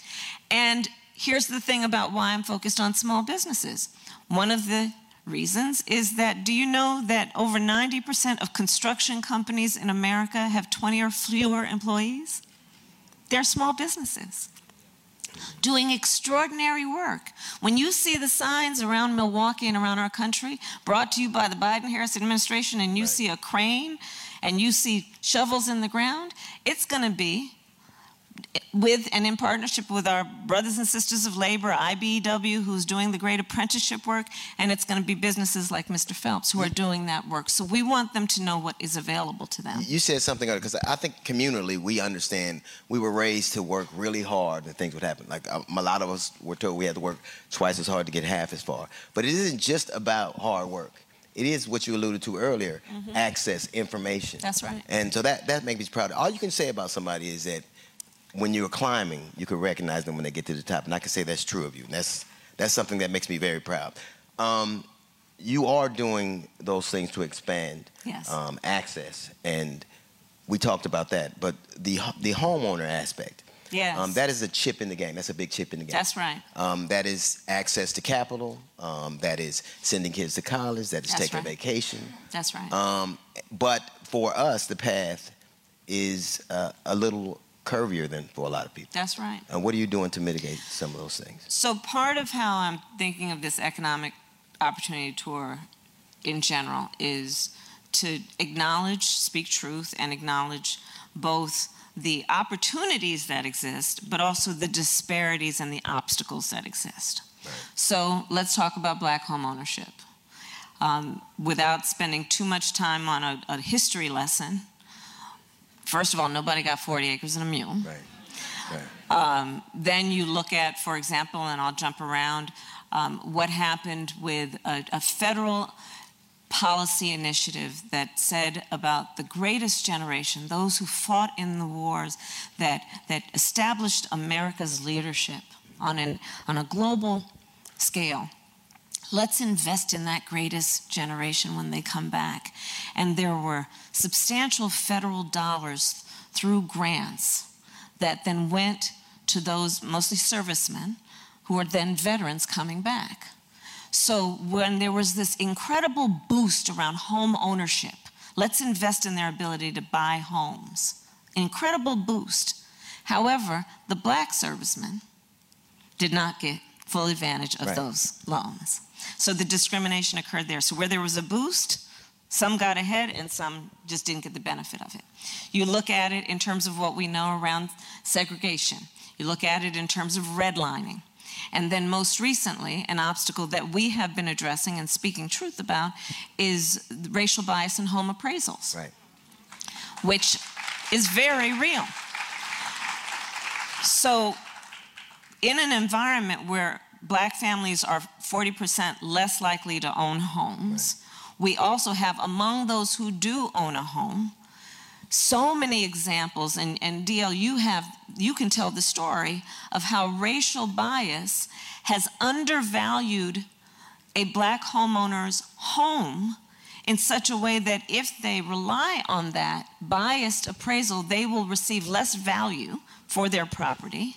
And here's the thing about why I'm focused on small businesses. One of the reasons is that, do you know that over ninety percent of construction companies in America have twenty or fewer employees? They're small businesses doing extraordinary work. When you see the signs around Milwaukee and around our country brought to you by the Biden-Harris administration, and you right. see a crane and you see shovels in the ground, it's going to be with and in partnership with our brothers and sisters of labor, I B E W, who's doing the great apprenticeship work, and it's going to be businesses like Mister Phelps who are doing that work. So we want them to know what is available to them. You said something earlier, because I think communally we understand we were raised to work really hard and things would happen. Like um, a lot of us were told we had to work twice as hard to get half as far. But it isn't just about hard work. It is what you alluded to earlier, mm-hmm. access, information. That's right. And so that, that makes me proud. All you can say about somebody is that when you're climbing, you can recognize them when they get to the top. And I can say that's true of you. And that's, that's something that makes me very proud. Um, you are doing those things to expand yes. um, access. And we talked about that. But the, the homeowner aspect, Yes. Um, that is a chip in the game. That's a big chip in the game. That's right. Um, that is access to capital. Um, that is sending kids to college. That is That's taking right. a vacation. That's right. Um, but for us, the path is uh, a little curvier than for a lot of people. That's right. And what are you doing to mitigate some of those things? So part of how I'm thinking of this economic opportunity tour in general is to acknowledge, speak truth, and acknowledge both the opportunities that exist, but also the disparities and the obstacles that exist. Right. So let's talk about black home ownership. Um, without spending too much time on a, a history lesson, first of all, nobody got forty acres and a mule. Right. Right. Um, then you look at, for example, and I'll jump around, um, what happened with a, a federal policy initiative that said about the greatest generation, those who fought in the wars that, that established America's leadership on, an, on a global scale. Let's invest in that greatest generation when they come back. And there were substantial federal dollars through grants that then went to those mostly servicemen who are then veterans coming back. So when there was this incredible boost around home ownership, let's invest in their ability to buy homes. Incredible boost. However, the black servicemen did not get full advantage of Right. those loans. So the discrimination occurred there. So where there was a boost, some got ahead and some just didn't get the benefit of it. You look at it in terms of what we know around segregation. You look at it in terms of redlining. And then most recently, an obstacle that we have been addressing and speaking truth about is racial bias in home appraisals. Right. Which is very real. So in an environment where black families are forty percent less likely to own homes, right. we also have, among those who do own a home, so many examples, and, and D L, you have, you can tell the story of how racial bias has undervalued a black homeowner's home in such a way that if they rely on that biased appraisal, they will receive less value for their property.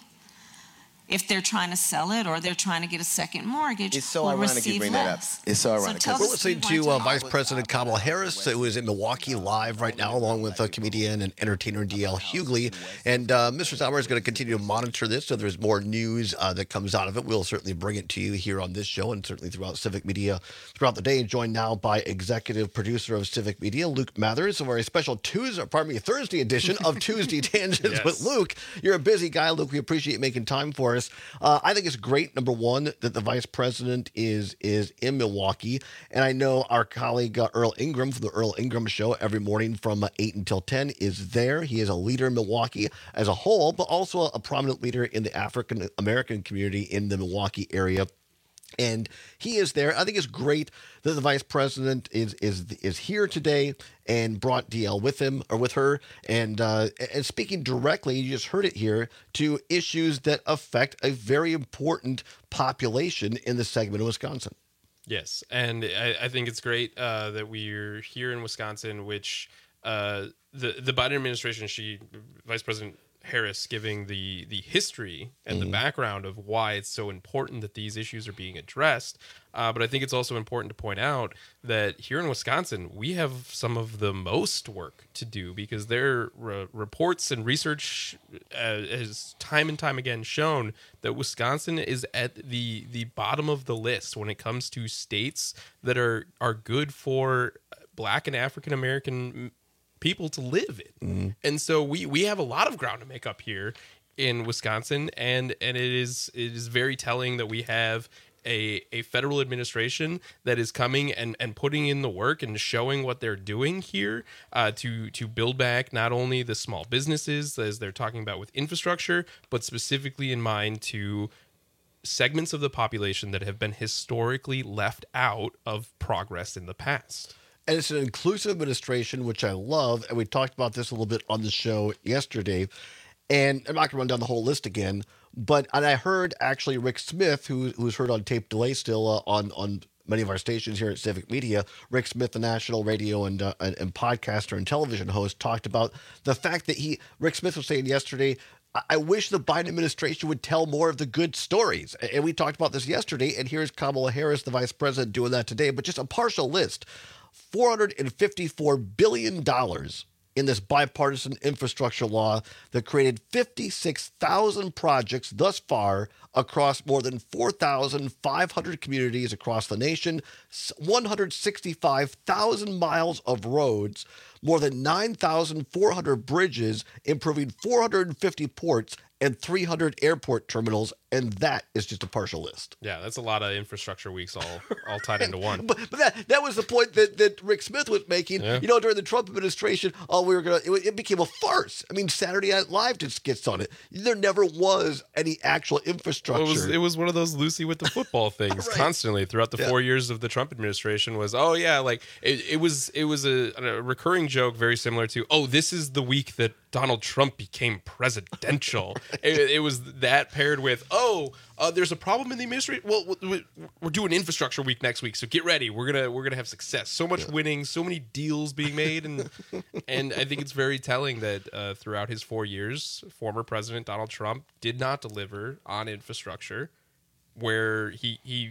If they're trying to sell it or they're trying to get a second mortgage, It's so will ironic receive you bring that up. less. It's so ironic. tell We're us listening what you to uh, want Vice President Kamala Harris, who is in Milwaukee live right now, along with uh, comedian and entertainer D L Hughley. And uh, Mister Sauer is going to continue to monitor this, so there's more news uh, that comes out of it. We'll certainly bring it to you here on this show and certainly throughout Civic Media throughout the day. Joined now by executive producer of Civic Media, Luke Mathers, of our special Tuesday, pardon me, Thursday edition of Tuesday Tangents Yes. with Luke. You're a busy guy, Luke. We appreciate you making time for us. Uh, I think it's great, number one, that the vice president is is in Milwaukee. And I know our colleague uh, Earl Ingram from the Earl Ingram Show every morning from uh, eight until ten is there. He is a leader in Milwaukee as a whole, but also a prominent leader in the African American community in the Milwaukee area. And he is there. I think it's great that the vice president is is is here today and brought D L with him or with her. And uh, and speaking directly, you just heard it here, to issues that affect a very important population in the segment of Wisconsin. Yes, and I, I think it's great uh, that we're here in Wisconsin, which uh, the the Biden administration, she Vice President Harris, giving the the history and Mm-hmm. the background of why it's so important that these issues are being addressed. Uh, but I think it's also important to point out that here in Wisconsin, we have some of the most work to do, because their re- reports and research uh, has time and time again shown that Wisconsin is at the the bottom of the list when it comes to states that are are good for Black and African American people to live in. Mm-hmm. And so we we have a lot of ground to make up here in Wisconsin, and and it is it is very telling that we have a a federal administration that is coming and and putting in the work and showing what they're doing here uh, to to build back not only the small businesses, as they're talking about with infrastructure, but specifically in mind to segments of the population that have been historically left out of progress in the past. And it's an inclusive administration, which I love. And we talked about this a little bit on the show yesterday. And I'm not going to run down the whole list again. But and I heard actually Rick Smith, who, who's heard on tape delay still uh, on, on many of our stations here at Civic Media. Rick Smith, the national radio and, uh, and, and podcaster and television host, talked about the fact that he, Rick Smith was saying yesterday, I, I wish the Biden administration would tell more of the good stories. And we talked about this yesterday, and here's Kamala Harris, the vice president, doing that today. But just a partial list, four hundred fifty-four billion dollars in this bipartisan infrastructure law that created fifty-six thousand projects thus far across more than four thousand five hundred communities across the nation, one hundred sixty-five thousand miles of roads, more than nine thousand four hundred bridges, improving four hundred fifty ports and three hundred airport terminals, and that is just a partial list. Yeah, that's a lot of infrastructure weeks all all tied into one. But, but that that was the point that, that Rick Smith was making. Yeah. You know, during the Trump administration, oh, we were gonna. It, it became a farce. I mean, Saturday Night Live did skits on it. There never was any actual infrastructure. Well, it was it was one of those Lucy with the football things Right. constantly throughout the Yeah. four years of the Trump administration. Was oh yeah, like it, it was it was a, a recurring joke very similar to oh this is the week that Donald Trump became presidential. it, it was that paired with oh. Uh, there's a problem in the administration. Well, we- we're doing infrastructure week next week, so get ready. We're gonna we're gonna have success. So much winning, so many deals being made, and and I think it's very telling that uh, throughout his four years, former President Donald Trump did not deliver on infrastructure, where he he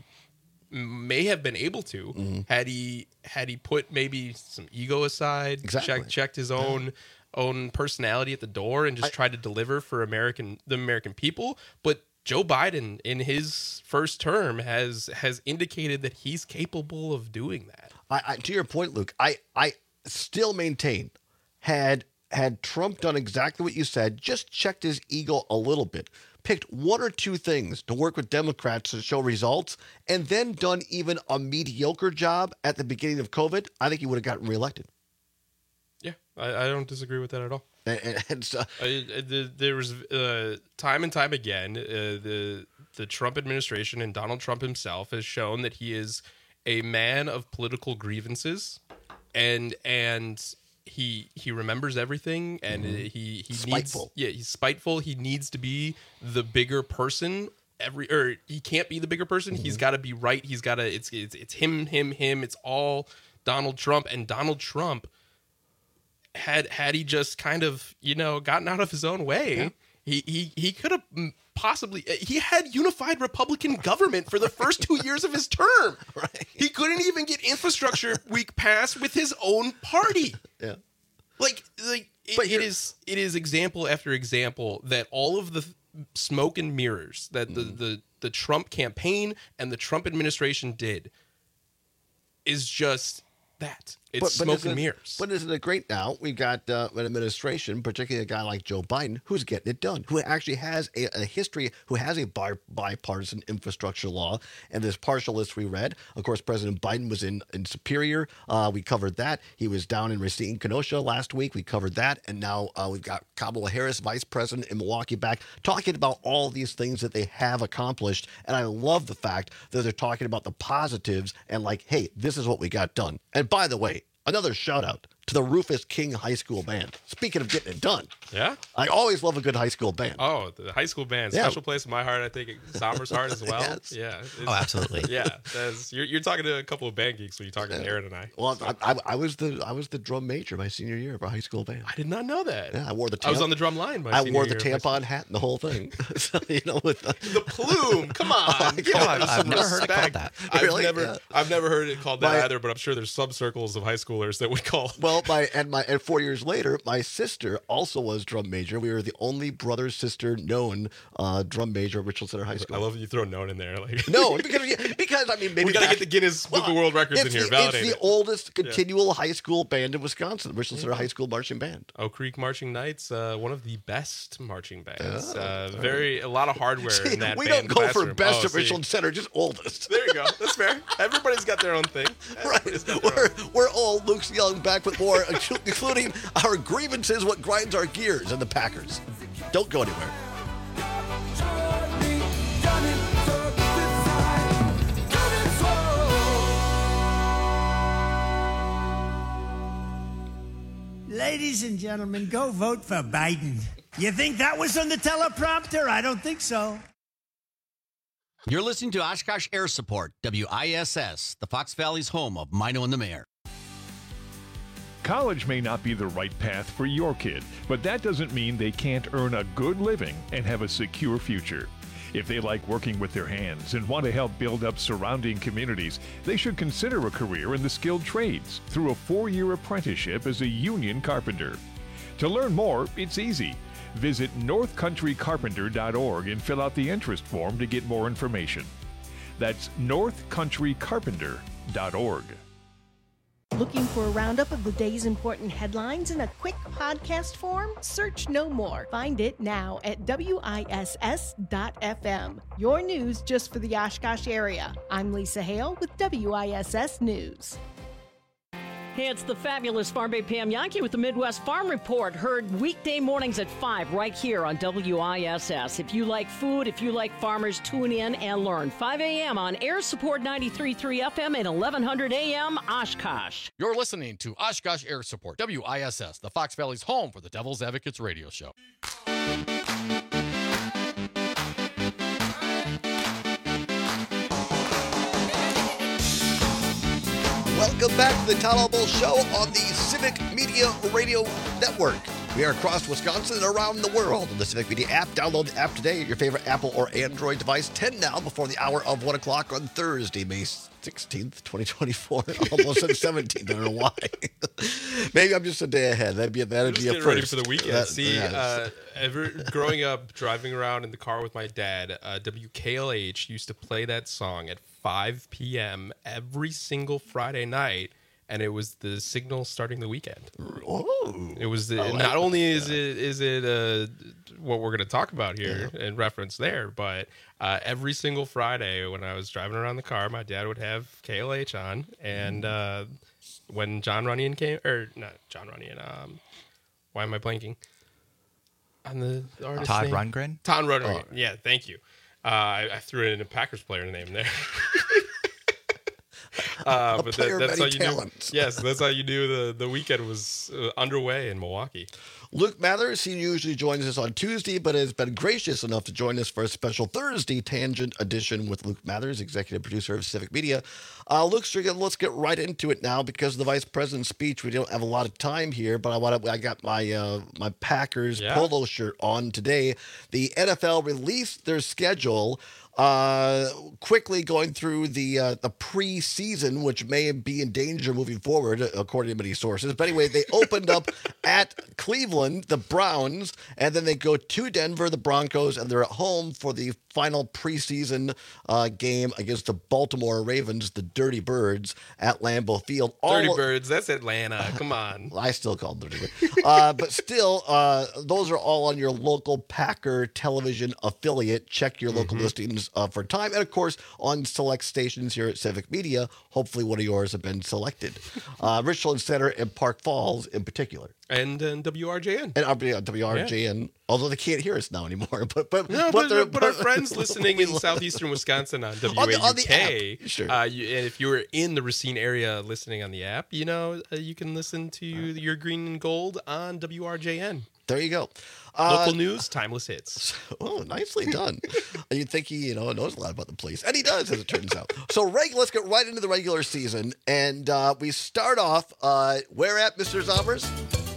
may have been able to Mm-hmm. had he had he put maybe some ego aside, Exactly. check, checked his own. own personality at the door and just tried to deliver for American the American people, but Joe Biden in his first term has has indicated that he's capable of doing that. I, I, to your point, Luke, I, I still maintain had had Trump done exactly what you said, just checked his ego a little bit, picked one or two things to work with Democrats to show results, and then done even a mediocre job at the beginning of COVID, I think he would have gotten reelected. Yeah, I, I don't disagree with that at all. And, and, and so, I, I- the, there was uh, time and time again, uh, the the Trump administration and Donald Trump himself has shown that he is a man of political grievances, and and he he remembers everything, and Mhm. he he Spiteful. needs yeah he's spiteful. He needs to be the bigger person. Every or he can't be the bigger person. He's got to be right. He's got to. It's it's it's him him him. It's all Donald Trump, and Donald Trump. Had had he just kind of you know gotten out of his own way, Yeah. he he he could have possibly he had unified Republican government for the first two years of his term. Right. He couldn't even get infrastructure week passed with his own party. Yeah. Like like it, But it here- is it is example after example that all of the smoke and mirrors that the the the Trump campaign and the Trump administration did is just that. It's smoke isn't and it- mirrors. But isn't it great now? We've got uh, an administration, particularly a guy like Joe Biden, who's getting it done, who actually has a, a history, who has a bi- bipartisan infrastructure law. And this partial list we read, of course, President Biden was in, in Superior. Uh, we covered that. He was down in Racine, Kenosha last week. We covered that. And now uh, we've got Kamala Harris, vice president in Milwaukee, back talking about all these things that they have accomplished. And I love the fact that they're talking about the positives and like, hey, this is what we got done. And by the way, another shout out to the Rufus King High School Band. Speaking of getting it done. Yeah? I always love a good high school band. Oh, the high school band, Yeah. special place in my heart. I think Sommer's heart as well. Yes. Yeah. It's- Oh, absolutely. Yeah, that's, you're, you're talking to a couple of band geeks when you're talking to Aaron and I. Well, I, I, I was the I was the drum major my senior year of our high school band. I did not know that. Yeah, I wore the. I was tam- on the drum line. My I senior wore the year of high tampon hat and the whole thing. So, you know, with the, the plume. Come on, give on, it I've some never heard it respect. called that. I've Really? never, Yeah. I've never heard it called that My- either. But I'm sure there's some circles of high schoolers that would call. Well, my and my and four years later, my sister also was drum major. We were the only brother sister known uh, drum major at Richland Center High School. I love that you throw known in there. Like No, because because I mean maybe we got to back- get the Guinness Book of World Records in it's here. the, Validate it's the it. oldest continual high school band in Wisconsin, Richland Center High School Marching Band. Oak Creek Marching Knights, uh, one of the best marching bands. Oh, uh, all very a lot of hardware See, in that we band don't go for classroom. best Oh, at see. Richland Center, just oldest. There you go. That's fair. Everybody's got their own thing. Everybody's got their We're, own. we're old. Luke's Young back with more, including our grievances, what grinds our gears, and the Packers. Don't go anywhere. Ladies and gentlemen, go vote for Biden. You think that was on the teleprompter? I don't think so. You're listening to Oshkosh Air Support, W I S S, the Fox Valley's home of Mino and the Mayor. College may not be the right path for your kid, but that doesn't mean they can't earn a good living and have a secure future. If they like working with their hands and want to help build up surrounding communities, they should consider a career in the skilled trades through a four-year apprenticeship as a union carpenter. To learn more, it's easy. Visit north country carpenter dot org and fill out the interest form to get more information. That's north country carpenter dot org. Looking for a roundup of the day's important headlines in a quick podcast form? Search no more. Find it now at W I S S dot F M. Your news just for the Oshkosh area. I'm Lisa Hale with W I S S News. Hey, it's the fabulous Farm Bay Pam Yankee with the Midwest Farm Report, heard weekday mornings at five right here on W I S S. If you like food, if you like farmers, tune in and learn. five a.m. on Air Support ninety-three point three F M and eleven hundred A M Oshkosh. You're listening to Oshkosh Air Support, W I S S, the Fox Valley's home for the Devil's Advocates radio show. Welcome back to the Town Hall Bowl Show on the Civic Media Radio Network. We are across Wisconsin and around the world on the Civic Media app. Download the app today at your favorite Apple or Android device. ten now before the hour of one o'clock on Thursday, May sixteenth, twenty twenty-four. Almost said seventeenth. I don't know why. Maybe I'm just a day ahead. That'd be a, that'd just be a getting first. ready for the weekend. That, See, yeah. uh, ever growing up, driving around in the car with my dad, uh, W K L H used to play that song at five p.m. every single Friday night, and it was the signal starting the weekend. Oh, it was the, like not that. only is it is it uh, what we're going to talk about here Yeah. in reference there, but uh, every single Friday when I was driving around the car, my dad would have K L H on, and uh, when John Runyon came, or not John Runyon, um, why am I blanking on the artist Todd name? Rundgren? Todd Rundgren. Oh. Yeah, thank you. Uh, I, I threw in a Packers player name there. uh, A but player that, of that's how many you knew. talents. Yes, that's how you knew the, the weekend was uh, underway in Milwaukee. Luke Mathers, he usually joins us on Tuesday, but has been gracious enough to join us for a special Thursday Tangent edition with Luke Mathers, executive producer of Civic Media. Uh, Luke, so let's get right into it now because of the vice president's speech. We don't have a lot of time here, but I want to, I got my uh, my Packers Yeah. polo shirt on today. The N F L released their schedule. Uh, quickly going through the uh, the preseason, which may be in danger moving forward, according to many sources. But anyway, they opened up at Cleveland, the Browns, and then they go to Denver, the Broncos, and they're at home for the final preseason uh, game against the Baltimore Ravens, the Dirty Birds, at Lambeau Field. Dirty All- Birds, that's Atlanta. Come on. I still call them Dirty Birds. uh, but still, uh, those are all on your local Packer television affiliate. Check your local Mm-hmm. listings uh, for time. And, of course, on select stations here at Civic Media, hopefully one of yours have been selected. Uh, Richland Center and Park Falls in particular. And then W R J N. And uh, yeah, W R J N, although they can't hear us now anymore. But but, No, but, but, they're- but our friends listening in southeastern Wisconsin on W A U K, On the- on the app, sure. uh, you, and if you were in the Racine area listening on the app, you know, uh, you can listen to your green and gold on W R J N. There you go. Uh, Local news, timeless hits. Oh, nicely done. You'd think he, you know, knows a lot about the place. And he does, as it turns out. So, reg- let's get right into the regular season. And uh, we start off, uh, where at, Mister Zommers?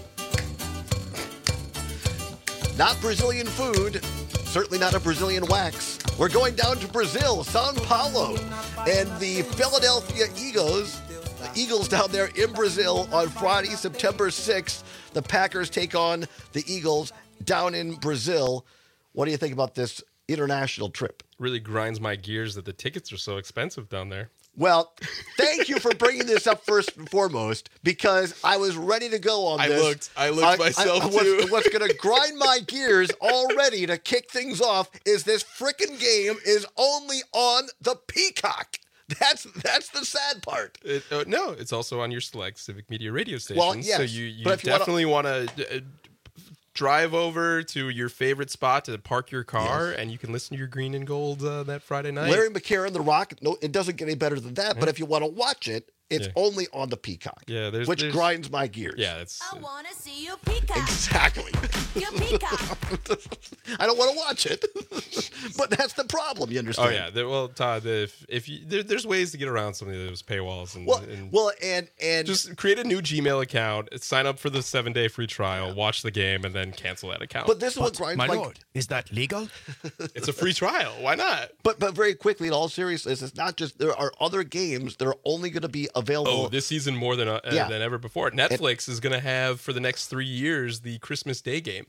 Not Brazilian food. Certainly not a Brazilian wax. We're going down to Brazil, Sao Paulo. And the Philadelphia Eagles, the Eagles down there in Brazil on Friday, September sixth. The Packers take on the Eagles down in Brazil. What do you think about this international trip? Really grinds my gears that the tickets are so expensive down there. Well, thank you for bringing this up first and foremost, because I was ready to go on I this. looked. I looked myself, what's, too. What's going to grind my gears already to kick things off is this freaking game is only on the Peacock. That's that's the sad part. It, uh, no, it's also on your select Civic Media radio stations. Well, yes, so you, you but if you wanna- definitely want to uh, drive over to your favorite spot to park your car, Yes. and you can listen to your green and gold uh, that Friday night. Larry McCarron, The Rock, no, it doesn't get any better than that. But if you want to watch it, It's Yeah. only on the Peacock. Yeah, there's which there's- grinds my gears. Yeah, it's I want to see you peacock. Exactly. You peacock. I don't want to watch it, but that's the problem. You understand? Oh yeah, there, well, Todd, if if you there, there's ways to get around some of those paywalls, and, Well, and well, and and just create a new Gmail account, sign up for the seven day free trial, watch the game, and then cancel that account. But this is what grinds my my lord, is that legal? It's a free trial. Why not? But but very quickly, in all seriousness, it's not just there are other games that are only going to be available. Oh, this season more than uh, Yeah. than ever before. Netflix is going to have for the next three years the Christmas Day game.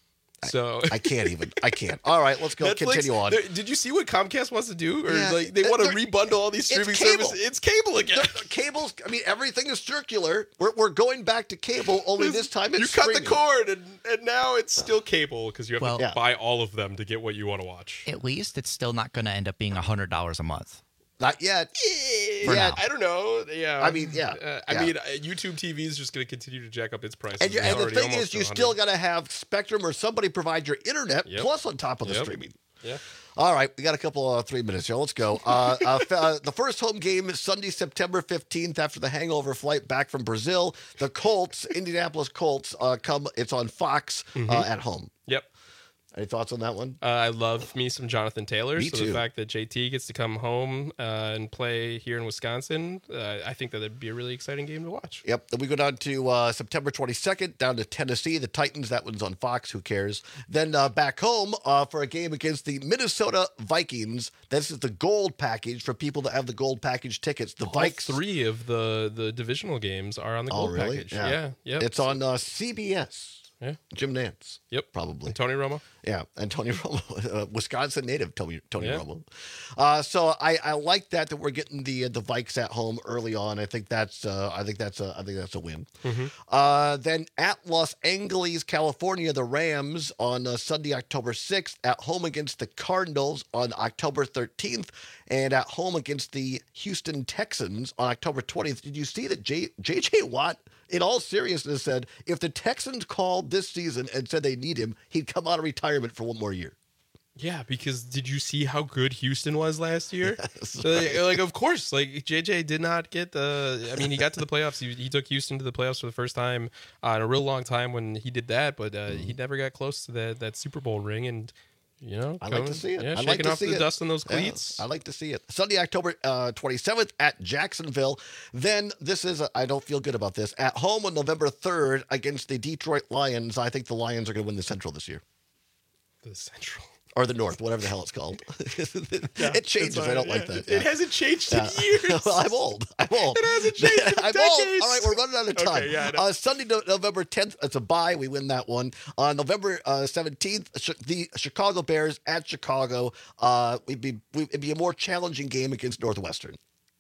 So I can't even. I can't. All right, let's go. Netflix, Continue on. there- Did you see what Comcast wants to do? Or Yeah, like they want to they're- rebundle all these it's streaming cable. services? It's cable again. They're- cables. I mean, everything is circular. We're, we're going back to cable. Only this time it's you cut the streaming. cord, and, and now it's still cable because you have Well- to Yeah. buy all of them to get what you want to watch. At least it's still not going to end up being one hundred dollars a month. Not yet. For yeah, now. I don't know. Yeah, I mean, yeah, Uh, I yeah. mean, uh, YouTube T V is just going to continue to jack up its prices. And, you, It's and the already thing almost is, you one hundred. still got to have Spectrum or somebody provide your internet Yep. plus on top of the Yep. streaming. Yeah. All right, we got a couple uh, three minutes here. Let's go. Uh, uh, f- uh, the first home game is Sunday, September fifteenth, after the hangover flight back from Brazil. The Colts, Indianapolis Colts, uh, come. It's on Fox uh, Mhm. at home. Yep. Any thoughts on that one? Uh, I love me some Jonathan Taylor. Me so too. the fact that J T gets to come home uh, and play here in Wisconsin, uh, I think that it'd be a really exciting game to watch. Yep. Then we go down to uh, September twenty-second, down to Tennessee. The Titans, that one's on Fox. Who cares? Then uh, back home uh, for a game against the Minnesota Vikings. This is the gold package for people that have the gold package tickets. The All Vikes. three of the, the divisional games are on the Oh, gold really? package. Yeah. Yep. It's on uh, C B S. Yeah. Jim Nance. Yep. Probably. Tony Romo. Yeah, and Tony Romo, uh, Wisconsin native Tony Tony Yeah. Romo. Uh, so I, I like that that we're getting the uh, the Vikes at home early on. I think that's uh, I think that's a I think that's a win. Mhm. Uh, then at Los Angeles, California, the Rams on uh, Sunday, October sixth, at home against the Cardinals on October thirteenth, and at home against the Houston Texans on October twentieth. Did you see that J J J Watt, in all seriousness, said if the Texans called this season and said they need him, he'd come out of retirement for one more year. Yeah, because did you see how good Houston was last year? Yes, So, like, right. like, of course, like J J did not get the. I mean, he got to the playoffs. He, he took Houston to the playoffs for the first time uh, in a real long time when he did that, but uh, he never got close to that that Super Bowl ring. And you know, I like coming- to see it. Yeah, I shaking like to off see the it. dust on those Yeah, cleats. I like to see it. Sunday, October uh, twenty-seventh at Jacksonville. Then this is, I I don't feel good about this, at home on November third against the Detroit Lions. I think the Lions are going to win the Central this year. The Central. Or the North, whatever the hell it's called. Yeah, it changes. it's I don't fine. like Yeah, that. It Yeah. hasn't changed in Yeah. years. Well, I'm old. I'm old. It hasn't changed in I'm decades. old. All right, we're running out of time. Okay, yeah, I know. uh, Sunday, no- November tenth, it's a bye. We win that one. On November uh, seventeenth, sh- the Chicago Bears at Chicago. Uh, it'd be we, it'd be a more challenging game against Northwestern.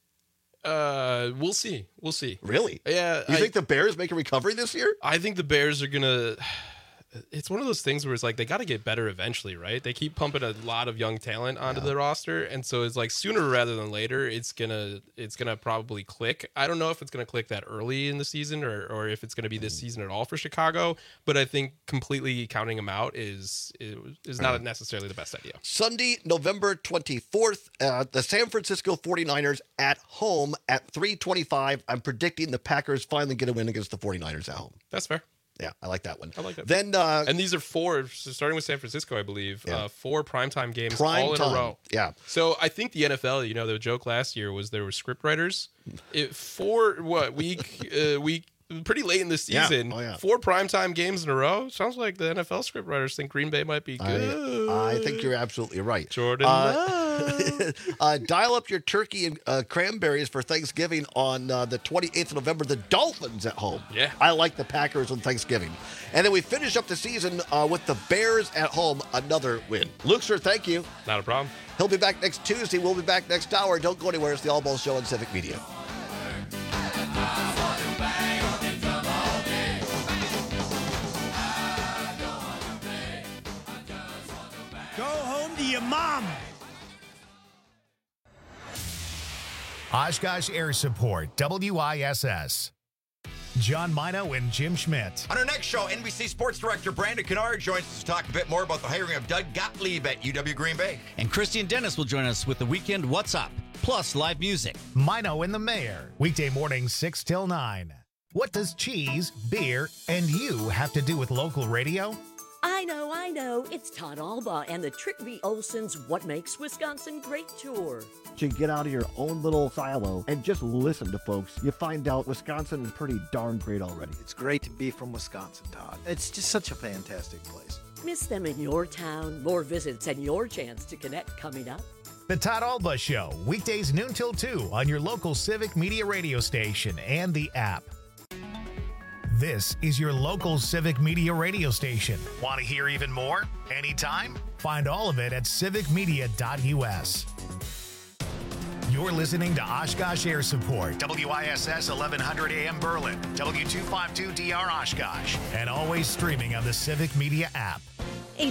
Uh, we'll see. We'll see. Really? Yeah. You I- think the Bears make a recovery this year? I think the Bears are gonna. It's one of those things where it's like they got to get better eventually, right? They keep pumping a lot of young talent onto the roster, and so it's like sooner rather than later, it's gonna it's gonna probably click. I don't know if it's gonna click that early in the season or or if it's gonna be this season at all for Chicago. But I think completely counting them out is is, is not necessarily the best idea. Sunday, November twenty-fourth, uh, the San Francisco forty-niners at home at three twenty-five. I'm predicting the Packers finally get a win against the forty-niners at home. That's fair. Yeah, I like that one. I like that. Then, uh, and these are four, so starting with San Francisco, I believe, Yeah. uh, four primetime games Prime all in time. a row. Yeah. So I think the N F L, you know, the joke last year was there were script writers. It, four, what, week, uh, week, pretty late in the Yeah. season, Oh, yeah. four primetime games in a row. Sounds like the N F L script writers think Green Bay might be good. I, I think you're absolutely right. Jordan Uh, uh, dial up your turkey and uh, cranberries for Thanksgiving on uh, the twenty-eighth of November. The Dolphins at home. Yeah. I like the Packers on Thanksgiving. And then we finish up the season uh, with the Bears at home. Another win. Luke, sir, thank you. Not a problem. He'll be back next Tuesday. We'll be back next hour. Don't go anywhere. It's the All Balls Show on Civic Media. Go home to your mom. Oshkosh Air Support, W I S S. John Mino and Jim Schmidt. On our next show, N B C Sports Director Brandon Kennard joins us to talk a bit more about the hiring of Doug Gottlieb at U W Green Bay. And Christian Dennis will join us with the Weekend What's Up. plus live music. Mino and the Mayor, weekday mornings six till nine. What does cheese, beer, and you have to do with local radio? I know, I know. It's Todd Alba and the Trick V. Olson's What Makes Wisconsin Great tour. To get out of your own little silo and just listen to folks, you find out Wisconsin is pretty darn great already. It's great to be from Wisconsin, Todd. It's just such a fantastic place. Miss them in your town? More visits and your chance to connect coming up. The Todd Alba Show, weekdays noon till two on your local Civic Media radio station and the app. This is your local Civic Media radio station. Want to hear even more? Anytime? Find all of it at civic media dot u s. You're listening to Oshkosh Air Support, W I S S eleven hundred A M Berlin, W two fifty-two D R Oshkosh, and always streaming on the Civic Media app.